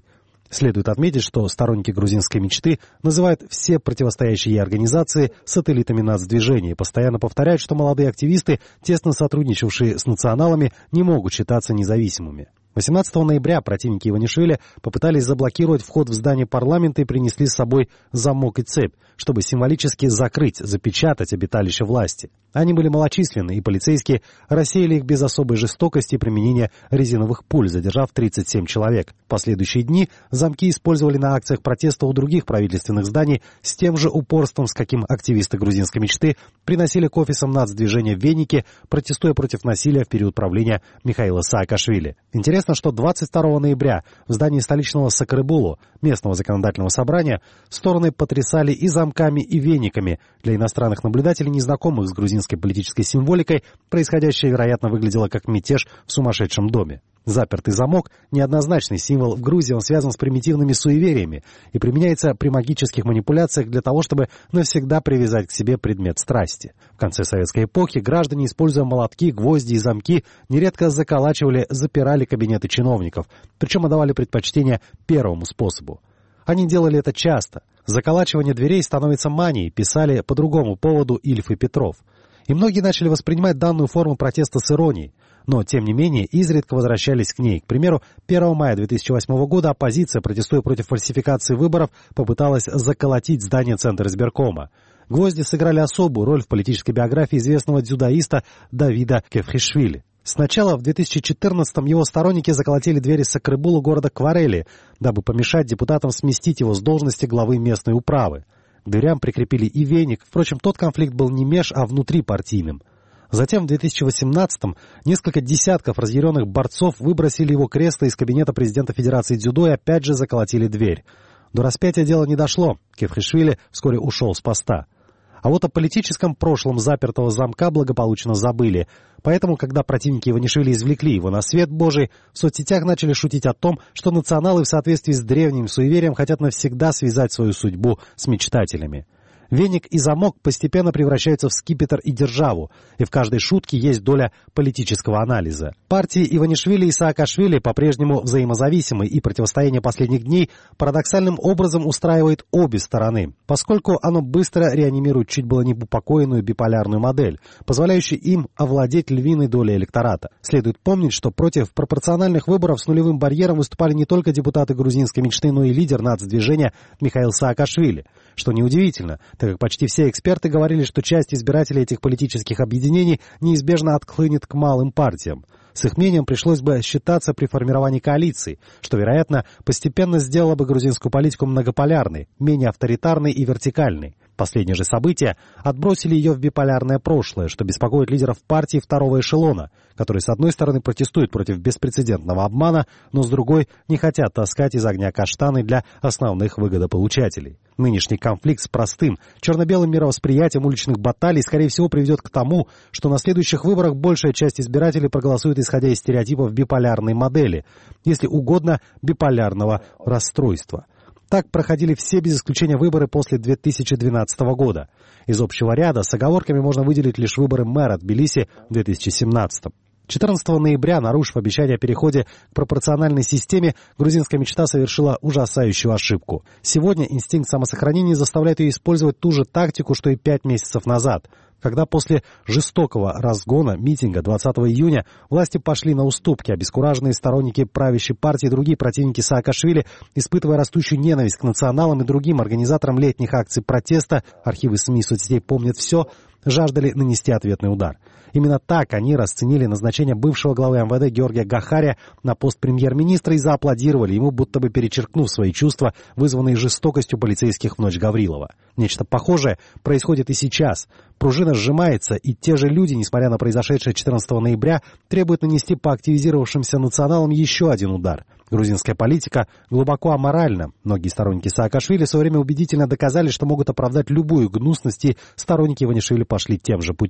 Следует отметить, что сторонники грузинской мечты называют все противостоящие ей организации сателлитами нацдвижения и постоянно повторяют, что молодые активисты, тесно сотрудничавшие с националами, не могут считаться независимыми. восемнадцатого ноября противники Иванишвили попытались заблокировать вход в здание парламента и принесли с собой замок и цепь, чтобы символически закрыть, запечатать обиталище власти. Они были малочисленны, и полицейские рассеяли их без особой жестокости и применения резиновых пуль, задержав тридцать семь человек. В последующие дни замки использовали на акциях протеста у других правительственных зданий с тем же упорством, с каким активисты грузинской мечты приносили к офисам нацдвижения веники, протестуя против насилия в период правления Михаила Саакашвили. Интересно, что двадцать второго ноября в здании столичного Сакребулу, местного законодательного собрания, стороны потрясали и замками, и вениками. Для иностранных наблюдателей, незнакомых с грузинской политической символикой, происходящее, вероятно, выглядело как мятеж в сумасшедшем доме. Запертый замок – неоднозначный символ в Грузии, он связан с примитивными суевериями и применяется при магических манипуляциях для того, чтобы навсегда привязать к себе предмет страсти. В конце советской эпохи граждане, используя молотки, гвозди и замки, нередко заколачивали, запирали кабинеты чиновников, причем отдавали предпочтение первому способу. Они делали это часто. Заколачивание дверей становится манией, писали по другому поводу Ильф и Петров. И многие начали воспринимать данную форму протеста с иронией. Но, тем не менее, изредка возвращались к ней. К примеру, первого мая две тысячи восьмого года оппозиция, протестуя против фальсификации выборов, попыталась заколотить здание Центра избиркома. Гвозди сыграли особую роль в политической биографии известного дзюдоиста Давида Кевхишвили. Сначала в две тысячи четырнадцатом его сторонники заколотили двери Сакребулу города Кварели, дабы помешать депутатам сместить его с должности главы местной управы. К дверям прикрепили и веник. Впрочем, тот конфликт был не меж, а внутрипартийным. Затем в две тысячи восемнадцатом несколько десятков разъяренных борцов выбросили его кресло из кабинета президента Федерации дзюдо и опять же заколотили дверь. До распятия дело не дошло. Кевхишвили вскоре ушел с поста. А вот о политическом прошлом запертого замка благополучно забыли. Поэтому, когда противники Иванишвили извлекли его на свет Божий, в соцсетях начали шутить о том, что националы в соответствии с древним суеверием хотят навсегда связать свою судьбу с мечтателями. Веник и замок постепенно превращаются в скипетр и державу, и в каждой шутке есть доля политического анализа. Партии Иванишвили и Саакашвили по-прежнему взаимозависимы, и противостояние последних дней парадоксальным образом устраивает обе стороны, поскольку оно быстро реанимирует чуть было не упокоенную биполярную модель, позволяющую им овладеть львиной долей электората. Следует помнить, что против пропорциональных выборов с нулевым барьером выступали не только депутаты грузинской мечты, но и лидер нацдвижения Михаил Саакашвили, что неудивительно, так как почти все эксперты говорили, что часть избирателей этих политических объединений неизбежно отхлынет к малым партиям. С их мнением пришлось бы считаться при формировании коалиции, что, вероятно, постепенно сделало бы грузинскую политику многополярной, менее авторитарной и вертикальной. Последние же события отбросили ее в биполярное прошлое, что беспокоит лидеров партии второго эшелона, которые, с одной стороны, протестуют против беспрецедентного обмана, но, с другой, не хотят таскать из огня каштаны для основных выгодополучателей. Нынешний конфликт с простым, черно-белым мировосприятием уличных баталий, скорее всего, приведет к тому, что на следующих выборах большая часть избирателей проголосует, исходя из стереотипов биполярной модели, если угодно, биполярного расстройства. Так проходили все без исключения выборы после две тысячи двенадцатого года. Из общего ряда с оговорками можно выделить лишь выборы мэра Тбилиси в две тысячи семнадцатом. четырнадцатого ноября, нарушив обещание о переходе к пропорциональной системе, грузинская мечта совершила ужасающую ошибку. Сегодня инстинкт самосохранения заставляет ее использовать ту же тактику, что и пять месяцев назад, когда после жестокого разгона митинга двадцатого июня власти пошли на уступки, обескураженные сторонники правящей партии и другие противники Саакашвили, испытывая растущую ненависть к националам и другим организаторам летних акций протеста, архивы СМИ и соцсетей помнят все, жаждали нанести ответный удар. Именно так они расценили назначение бывшего главы эм вэ дэ Георгия Гахария на пост премьер-министра и зааплодировали ему, будто бы перечеркнув свои чувства, вызванные жестокостью полицейских в ночь Гаврилова. Нечто похожее происходит и сейчас. Пружина сжимается, и те же люди, несмотря на произошедшее четырнадцатого ноября, требуют нанести по активизировавшимся националам еще один удар. Грузинская политика глубоко аморальна. Многие сторонники Саакашвили в свое время убедительно доказали, что могут оправдать любую гнусность, и сторонники Иванишвили пошли тем же путем.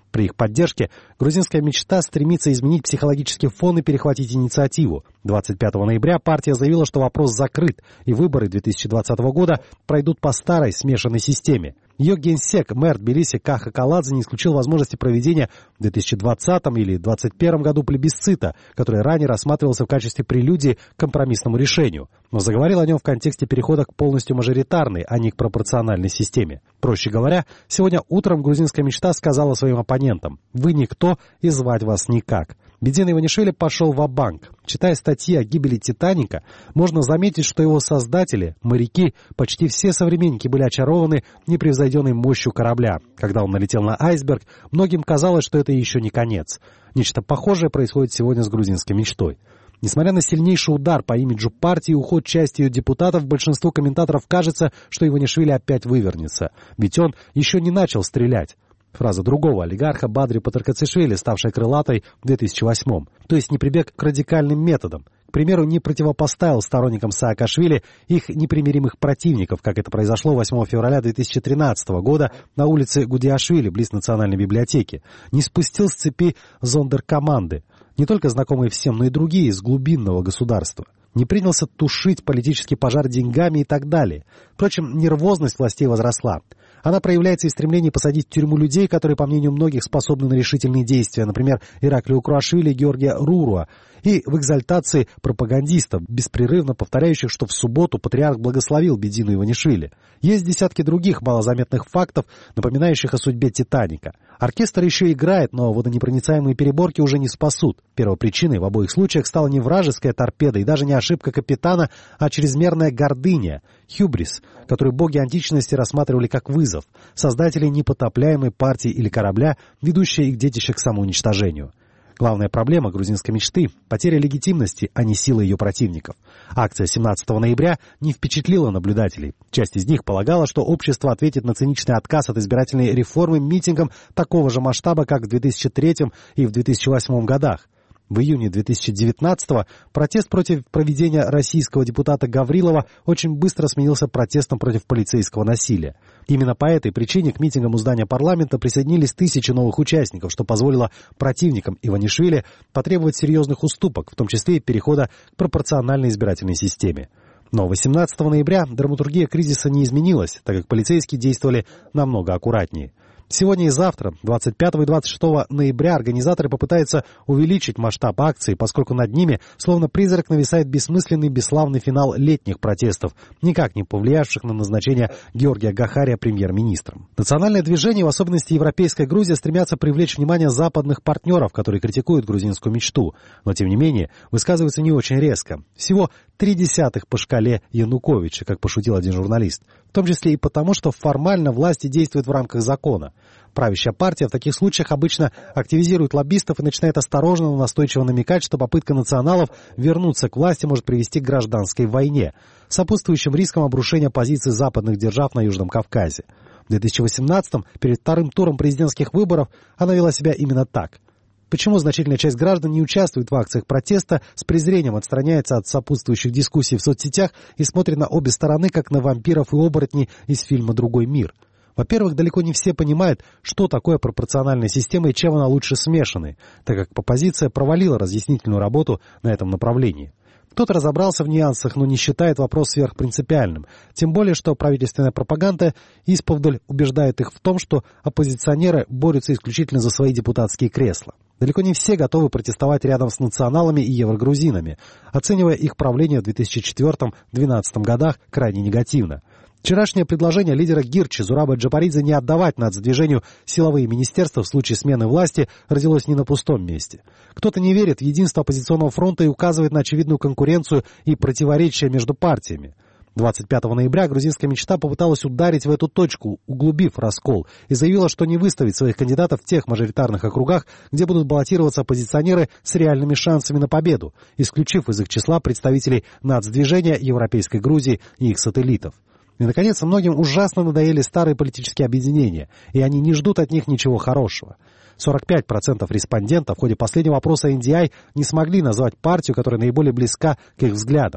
При их поддержке грузинская мечта стремится изменить психологический фон и перехватить инициативу. двадцать пятого ноября партия заявила, что вопрос закрыт, и выборы две тысячи двадцатого года пройдут по старой смешанной системе. Ее генсек, мэр Тбилиси Каха Каладзе, не исключил возможности проведения в две тысячи двадцатом или две тысячи двадцать первом году плебисцита, который ранее рассматривался в качестве прелюдии к компромиссному решению, но заговорил о нем в контексте перехода к полностью мажоритарной, а не к пропорциональной системе. Проще говоря, сегодня утром грузинская мечта сказала своим оппонентам: «Вы никто и звать вас никак». Бедина Иванишвили пошел ва-банк. Читая статьи о гибели «Титаника», можно заметить, что его создатели, моряки, почти все современники были очарованы непревзойденной мощью корабля. Когда он налетел на айсберг, многим казалось, что это еще не конец. Нечто похожее происходит сегодня с грузинской мечтой. Несмотря на сильнейший удар по имиджу партии и уход части ее депутатов, большинству комментаторов кажется, что Иванишвили опять вывернется. Ведь он еще не начал стрелять. Фраза другого олигарха Бадри Патаркацишвили, ставшая крылатой в две тысячи восьмом. То есть не прибег к радикальным методам. К примеру, не противопоставил сторонникам Саакашвили их непримиримых противников, как это произошло восьмого февраля две тысячи тринадцатого года на улице Гудиашвили, близ Национальной библиотеки. Не спустил с цепи зондеркоманды. Не только знакомые всем, но и другие из глубинного государства. Не принялся тушить политический пожар деньгами и так далее. Впрочем, нервозность властей возросла. Она проявляется и в стремлении посадить в тюрьму людей, которые, по мнению многих, способны на решительные действия, например, Ираклию Круашвили и Георгия Руруа, и в экзальтации пропагандистов, беспрерывно повторяющих, что в субботу патриарх благословил Бедину Иванишвили. Есть десятки других малозаметных фактов, напоминающих о судьбе «Титаника». Оркестр еще играет, но водонепроницаемые переборки уже не спасут. Первопричиной в обоих случаях стала не вражеская торпеда и даже не ошибка капитана, а чрезмерная гордыня, хюбрис, которую боги античности рассматривали как вызов, создатели непотопляемой партии или корабля, ведущие их детище к самоуничтожению. Главная проблема грузинской мечты – потеря легитимности, а не сила ее противников. Акция семнадцатого ноября не впечатлила наблюдателей. Часть из них полагала, что общество ответит на циничный отказ от избирательной реформы митингом такого же масштаба, как в две тысячи третьем и в две тысячи восьмом годах. В июне две тысячи девятнадцатого протест против проведения российского депутата Гаврилова очень быстро сменился протестом против полицейского насилия. Именно по этой причине к митингам у здания парламента присоединились тысячи новых участников, что позволило противникам Иванишвили потребовать серьезных уступок, в том числе и перехода к пропорциональной избирательной системе. Но восемнадцатого ноября драматургия кризиса не изменилась, так как полицейские действовали намного аккуратнее. Сегодня и завтра, двадцать пятого и двадцать шестого ноября, организаторы попытаются увеличить масштаб акции, поскольку над ними, словно призрак, нависает бессмысленный бесславный финал летних протестов, никак не повлиявших на назначение Георгия Гахария премьер-министром. Национальное движение, в особенности Европейская Грузия, стремятся привлечь внимание западных партнеров, которые критикуют грузинскую мечту, но, тем не менее, высказываются не очень резко. Всего три десятых по шкале Януковича, как пошутил один журналист. В том числе и потому, что формально власти действуют в рамках закона. Правящая партия в таких случаях обычно активизирует лоббистов и начинает осторожно, но настойчиво намекать, что попытка националов вернуться к власти может привести к гражданской войне, сопутствующим риском обрушения позиций западных держав на Южном Кавказе. В две тысячи восемнадцатом, перед вторым туром президентских выборов, она вела себя именно так. Почему значительная часть граждан не участвует в акциях протеста, с презрением отстраняется от сопутствующих дискуссий в соцсетях и смотрит на обе стороны, как на вампиров и оборотней из фильма «Другой мир»? Во-первых, далеко не все понимают, что такое пропорциональная система и чем она лучше смешанной, так как оппозиция провалила разъяснительную работу на этом направлении. Кто-то разобрался в нюансах, но не считает вопрос сверхпринципиальным. Тем более, что правительственная пропаганда исповволь убеждает их в том, что оппозиционеры борются исключительно за свои депутатские кресла. Далеко не все готовы протестовать рядом с националами и еврогрузинами, оценивая их правление в две тысячи четвёртом — две тысячи двенадцатом годах крайне негативно. Вчерашнее предложение лидера Гирчи Зураба Джапаридзе не отдавать нацдвижению силовые министерства в случае смены власти родилось не на пустом месте. Кто-то не верит в единство оппозиционного фронта и указывает на очевидную конкуренцию и противоречия между партиями. двадцать пятого ноября грузинская мечта попыталась ударить в эту точку, углубив раскол, и заявила, что не выставит своих кандидатов в тех мажоритарных округах, где будут баллотироваться оппозиционеры с реальными шансами на победу, исключив из их числа представителей нацдвижения, Европейской Грузии и их сателлитов. И, наконец, многим ужасно надоели старые политические объединения, и они не ждут от них ничего хорошего. сорок пять процентов респондентов в ходе последнего опроса эн ди ай не смогли назвать партию, которая наиболее близка к их взглядам.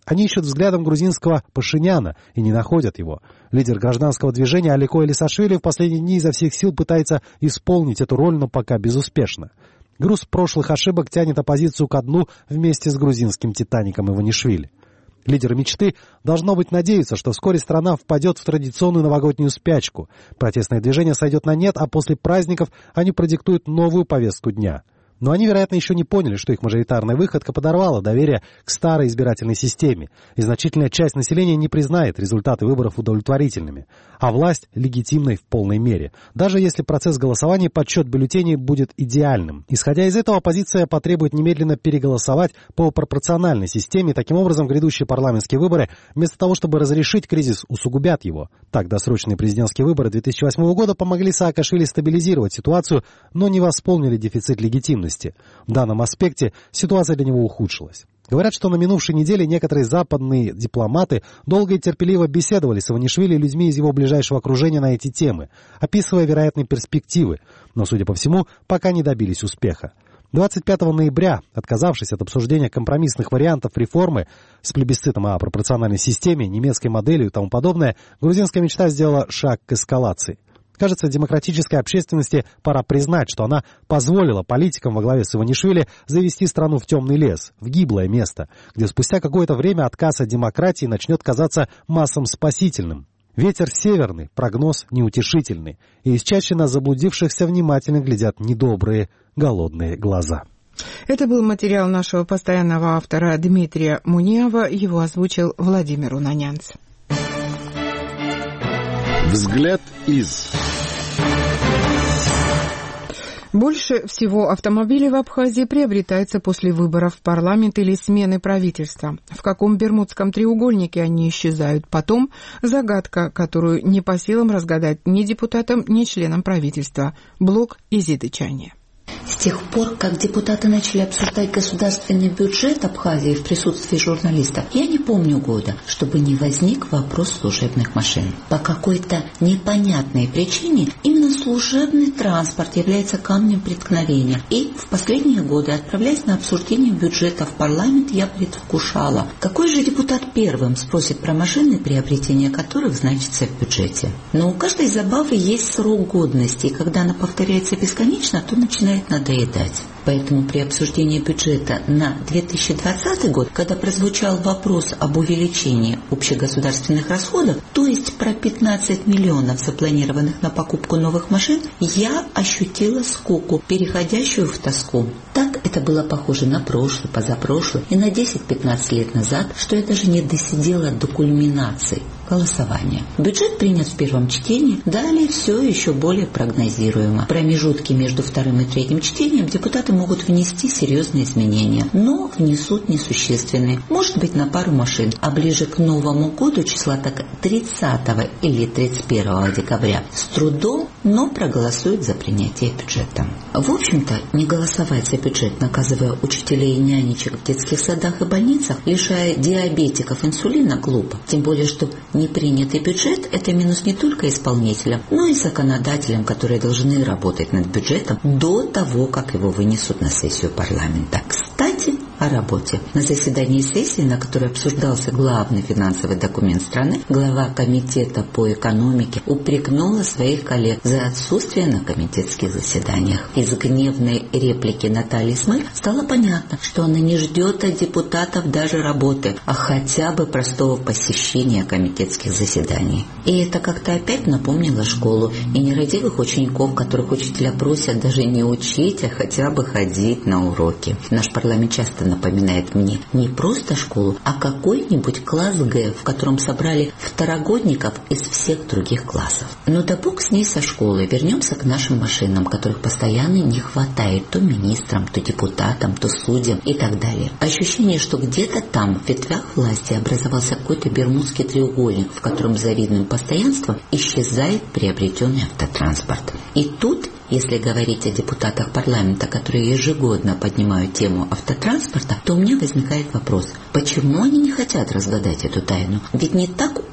Они ищут взглядом грузинского Пашиняна и не находят его. Лидер гражданского движения Алико Элисашвили в последние дни изо всех сил пытается исполнить эту роль, но пока безуспешно. Груз прошлых ошибок тянет оппозицию ко дну вместе с грузинским титаником Иванишвили. Лидеры мечты, должно быть, надеются, что вскоре страна впадет в традиционную новогоднюю спячку. Протестное движение сойдет на нет, а после праздников они продиктуют новую повестку дня. Но они, вероятно, еще не поняли, что их мажоритарная выходка подорвала доверие к старой избирательной системе, и значительная часть населения не признает результаты выборов удовлетворительными, а власть легитимной в полной мере, даже если процесс голосования и подсчет бюллетеней будет идеальным. Исходя из этого, оппозиция потребует немедленно переголосовать по пропорциональной системе, и таким образом грядущие парламентские выборы, вместо того, чтобы разрешить кризис, усугубят его. Так, досрочные президентские выборы две тысячи восьмого года помогли Саакашвили стабилизировать ситуацию, но не восполнили дефицит легитимности. В данном аспекте ситуация для него ухудшилась. Говорят, что на минувшей неделе некоторые западные дипломаты долго и терпеливо беседовали с Иванишвили и людьми из его ближайшего окружения на эти темы, описывая вероятные перспективы, но, судя по всему, пока не добились успеха. двадцать пятого ноября, отказавшись от обсуждения компромиссных вариантов реформы с плебисцитом о пропорциональной системе, немецкой моделью и тому подобное, грузинская мечта сделала шаг к эскалации. Кажется, демократической общественности пора признать, что она позволила политикам во главе с Иванишвили завести страну в темный лес, в гиблое место, где спустя какое-то время отказ от демократии начнет казаться массам спасительным. Ветер северный, прогноз неутешительный, и из чаще нас заблудившихся внимательно глядят недобрые, голодные глаза. Это был материал нашего постоянного автора Дмитрия Муниева, его озвучил Владимир Унанянц. Взгляд из... Больше всего автомобилей в Абхазии приобретается после выборов в парламент или смены правительства. В каком Бермудском треугольнике они исчезают потом – загадка, которую не по силам разгадать ни депутатам, ни членам правительства. Блок Изидычане. С тех пор, как депутаты начали обсуждать государственный бюджет Абхазии в присутствии журналистов, я не помню года, чтобы не возник вопрос служебных машин. По какой-то непонятной причине именно служебный транспорт является камнем преткновения. И в последние годы, отправляясь на обсуждение бюджета в парламент, я предвкушала, какой же депутат первым спросит про машины, приобретение которых значится в бюджете. Но у каждой забавы есть срок годности, и когда она повторяется бесконечно, то начинает надоедать. Поэтому при обсуждении бюджета на две тысячи двадцатый год, когда прозвучал вопрос об увеличении общегосударственных расходов, то есть про пятнадцать миллионов, запланированных на покупку новых машин, я ощутила скуку, переходящую в тоску. Так это было похоже на прошлый, позапрошлый и на десять-пятнадцать лет назад, что я даже не досидела до кульминации голосования. Бюджет принят в первом чтении, далее все еще более прогнозируемо. В промежутке между вторым и третьим чтением депутаты могут внести серьезные изменения, но внесут несущественные, может быть, на пару машин, а ближе к Новому году, числа так тридцатого или тридцать первого декабря, с трудом, но проголосуют за принятие бюджета. В общем-то, не голосовать за бюджет, наказывая учителей и нянечек в детских садах и больницах, лишая диабетиков инсулина, глупо. Тем более, что непринятый бюджет – это минус не только исполнителям, но и законодателям, которые должны работать над бюджетом до того, как его вынесут на сессию парламента. Кстати, о работе. На заседании сессии, на которой обсуждался главный финансовый документ страны, глава комитета по экономике упрекнула своих коллег за отсутствие на комитетских заседаниях. Из гневной реплики Натальи Смыль стало понятно, что она не ждет от депутатов даже работы, а хотя бы простого посещения комитетских заседаний. И это как-то опять напомнило школу и нерадивых учеников, которых учителя просят даже не учить, а хотя бы ходить на уроки. Наш парламент часто напоминает мне не просто школу, а какой-нибудь класс Г, в котором собрали второгодников из всех других классов. Но да бог с ней со школы. Вернемся к нашим машинам, которых постоянно не хватает то министрам, то депутатам, то судьям и так далее. Ощущение, что где-то там, в ветвях власти, образовался какой-то бермудский треугольник, в котором завидным постоянством исчезает приобретенный автотранспорт. И тут, если говорить о депутатах парламента, которые ежегодно поднимают тему автотранспорта, то у меня возникает вопрос, почему они не хотят разгадать эту тайну? Ведь не так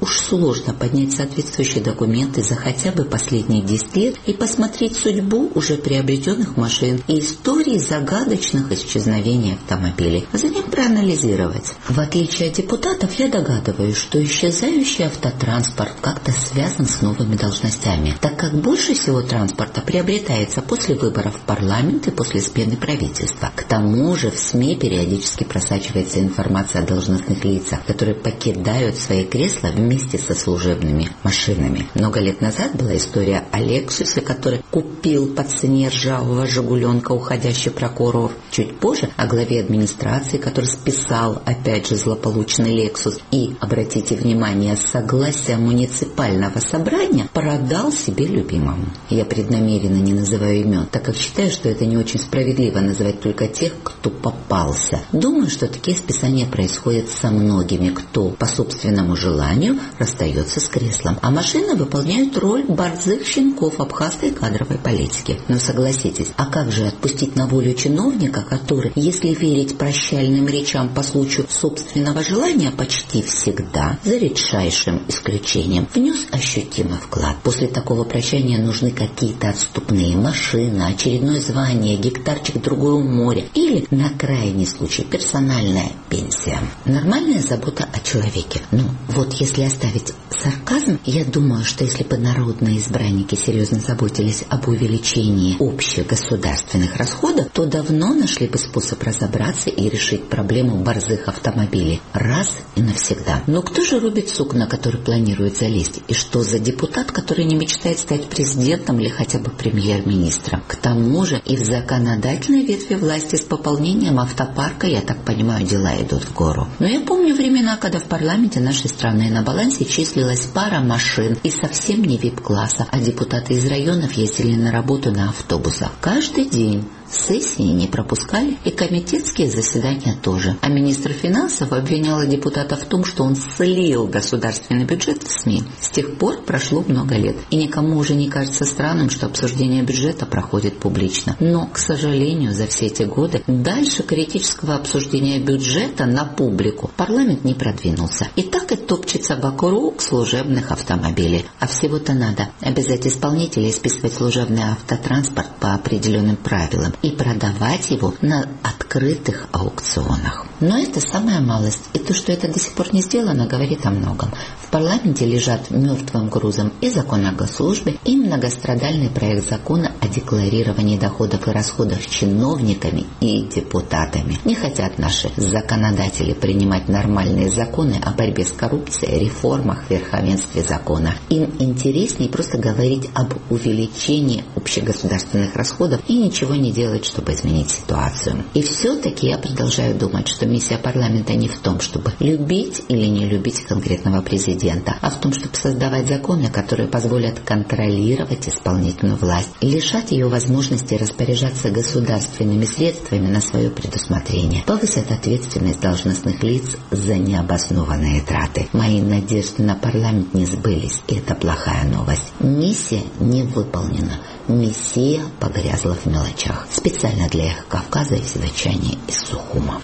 уж сложно поднять соответствующие документы за хотя бы последние десять лет и посмотреть судьбу уже приобретенных машин и истории загадочных исчезновений автомобилей, а затем проанализировать. В отличие от депутатов, я догадываюсь, что исчезающий автотранспорт как-то связан с новыми должностями, так как больше всего транспорта приобретается после выборов в парламент и после смены правительства. К тому же в СМИ периодически просачивается информация о должностных лицах, которые покидают свои кресла вместе со служебными машинами. Много лет назад была история о Лексусе, который купил по цене ржавого «Жигуленка» уходящий прокурор. Чуть позже о главе администрации, который списал опять же злополучный Лексус и, обратите внимание, с согласия муниципального собрания продал себе любимому. Я преднамеренно не называю имен, так как считаю, что это не очень справедливо называть только тех, кто попался. Думаю, что такие списания происходят со многими, кто по собственному желанию расстается с креслом, а машины выполняют роль борзых щенков абхазской кадровой политики. Но согласитесь, а как же отпустить на волю чиновника, который, если верить прощальным речам по случаю собственного желания, почти всегда, за редчайшим исключением, внес ощутимый вклад. После такого прощания нужны какие-то отступные машины, очередное звание, гектарчик другого моря или, на крайний случай, персональная пенсия. Нормальная забота о человеке. Ну, вот если оставить сарказм, я думаю, что если бы народные избранники серьезно заботились об увеличении общих государственных расходов, то давно нашли бы способ разобраться и решить проблему борзых автомобилей раз и навсегда. Но кто же рубит сук, на который планирует залезть? И что за депутат, который не мечтает стать президентом или хотя бы премьер-министром? К тому же и в законодательной ветви власти с пополнением автопарка, я так понимаю, дела идут в гору. Но я помню времена, когда в парламенте нашей страны на балансе числилась пара машин и совсем не вип-класса, а депутаты из районов ездили на работу на автобусах каждый день. Сессии не пропускали и комитетские заседания тоже. А министр финансов обвинял депутата в том, что он слил государственный бюджет в СМИ. С тех пор прошло много лет, и никому уже не кажется странным, что обсуждение бюджета проходит публично. Но, к сожалению, за все эти годы дальше критического обсуждения бюджета на публику парламент не продвинулся. И так и топчется вокруг служебных автомобилей. А всего-то надо обязать исполнителей списывать служебный автотранспорт по определенным правилам и продавать его на открытых аукционах. Но это самая малость. И то, что это до сих пор не сделано, говорит о многом. В парламенте лежат мертвым грузом и закон о госслужбе, и многострадальный проект закона о декларировании доходов и расходов чиновниками и депутатами. Не хотят наши законодатели принимать нормальные законы о борьбе с коррупцией, реформах, верховенстве закона. Им интереснее просто говорить об увеличении общегосударственных расходов и ничего не делать, чтобы изменить ситуацию. И все-таки я продолжаю думать, что миссия парламента не в том, чтобы любить или не любить конкретного президента, а в том, чтобы создавать законы, которые позволят контролировать исполнительную власть и лишать ее возможности распоряжаться государственными средствами на свое предусмотрение, повысят ответственность должностных лиц за необоснованные траты. Мои надежды на парламент не сбылись, и это плохая новость. Миссия не выполнена. Миссия погрязла в мелочах. Специально для Эхо Кавказа из Ивачани из Сухума.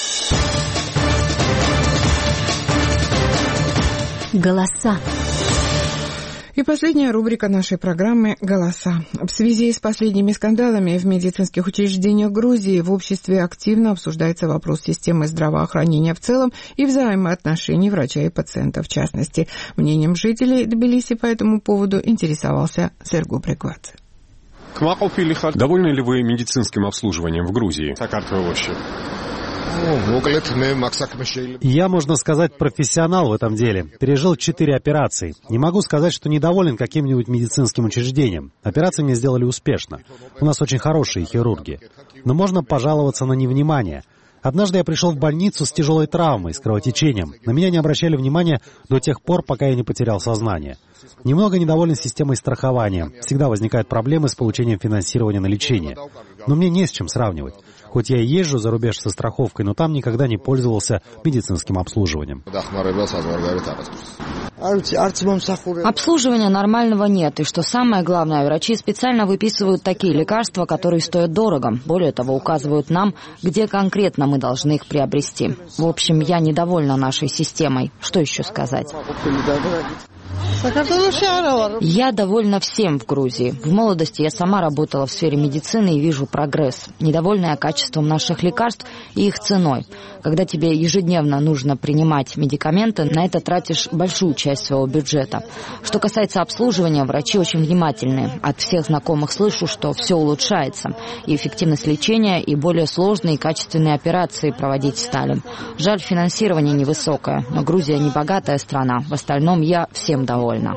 Голоса. И последняя рубрика нашей программы «Голоса». В связи с последними скандалами в медицинских учреждениях Грузии в обществе активно обсуждается вопрос системы здравоохранения в целом и взаимоотношений врача и пациента в частности. Мнением жителей Тбилиси по этому поводу интересовался Сергу Бреквадзе. Довольны ли вы медицинским обслуживанием в Грузии? Я, можно сказать, профессионал в этом деле. Пережил четыре операции. Не могу сказать, что недоволен каким-нибудь медицинским учреждением. Операции мне сделали успешно. У нас очень хорошие хирурги. Но можно пожаловаться на невнимание. Однажды я пришел в больницу с тяжелой травмой, с кровотечением. На меня не обращали внимания до тех пор, пока я не потерял сознание. Немного недоволен системой страхования. Всегда возникают проблемы с получением финансирования на лечение. Но мне не с чем сравнивать. Хоть я и езжу за рубеж со страховкой, но там никогда не пользовался медицинским обслуживанием. Обслуживания нормального нет, и что самое главное, врачи специально выписывают такие лекарства, которые стоят дорого. Более того, указывают нам, где конкретно мы должны их приобрести. В общем, я недовольна нашей системой. Что еще сказать? Я довольна всем в Грузии. В молодости я сама работала в сфере медицины и вижу прогресс. Недовольна качеством наших лекарств и их ценой. Когда тебе ежедневно нужно принимать медикаменты, на это тратишь большую часть своего бюджета. Что касается обслуживания, врачи очень внимательны. От всех знакомых слышу, что все улучшается. И эффективность лечения, и более сложные и качественные операции проводить стали. Жаль, финансирование невысокое, но Грузия не богатая страна. В остальном я всем довольна.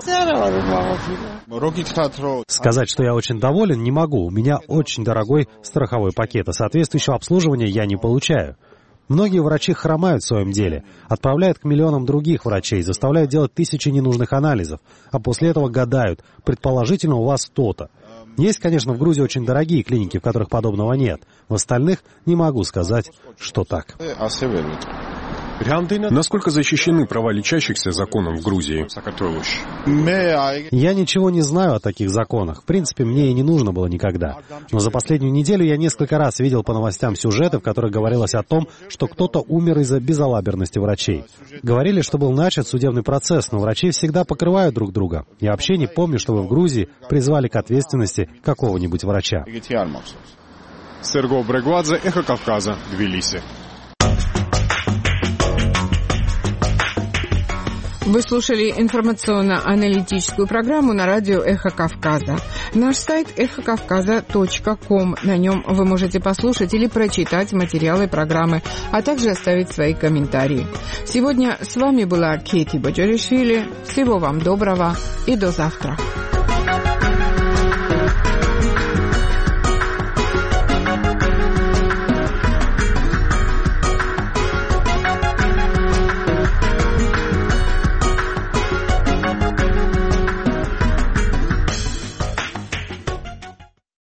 Сказать, что я очень доволен, не могу. У меня очень дорогой страховой пакет, а соответствующего обслуживания я не получаю. Многие врачи хромают в своем деле, отправляют к миллионам других врачей, заставляют делать тысячи ненужных анализов, а после этого гадают, предположительно у вас то-то. Есть, конечно, в Грузии очень дорогие клиники, в которых подобного нет. В остальных не могу сказать, что так. Насколько защищены права лечащихся законом в Грузии? Я ничего не знаю о таких законах. В принципе, мне и не нужно было никогда. Но за последнюю неделю я несколько раз видел по новостям сюжеты, в которых говорилось о том, что кто-то умер из-за безалаберности врачей. Говорили, что был начат судебный процесс, но врачи всегда покрывают друг друга. Я вообще не помню, чтобы в Грузии призвали к ответственности какого-нибудь врача. Серго Брегвадзе, Эхо Кавказа, Тбилиси. Вы слушали информационно-аналитическую программу на радио «Эхо Кавказа». Наш сайт эхо кавказа точка ком. На нем вы можете послушать или прочитать материалы программы, а также оставить свои комментарии. Сегодня с вами была Кейти Баджоришвили. Всего вам доброго и до завтра.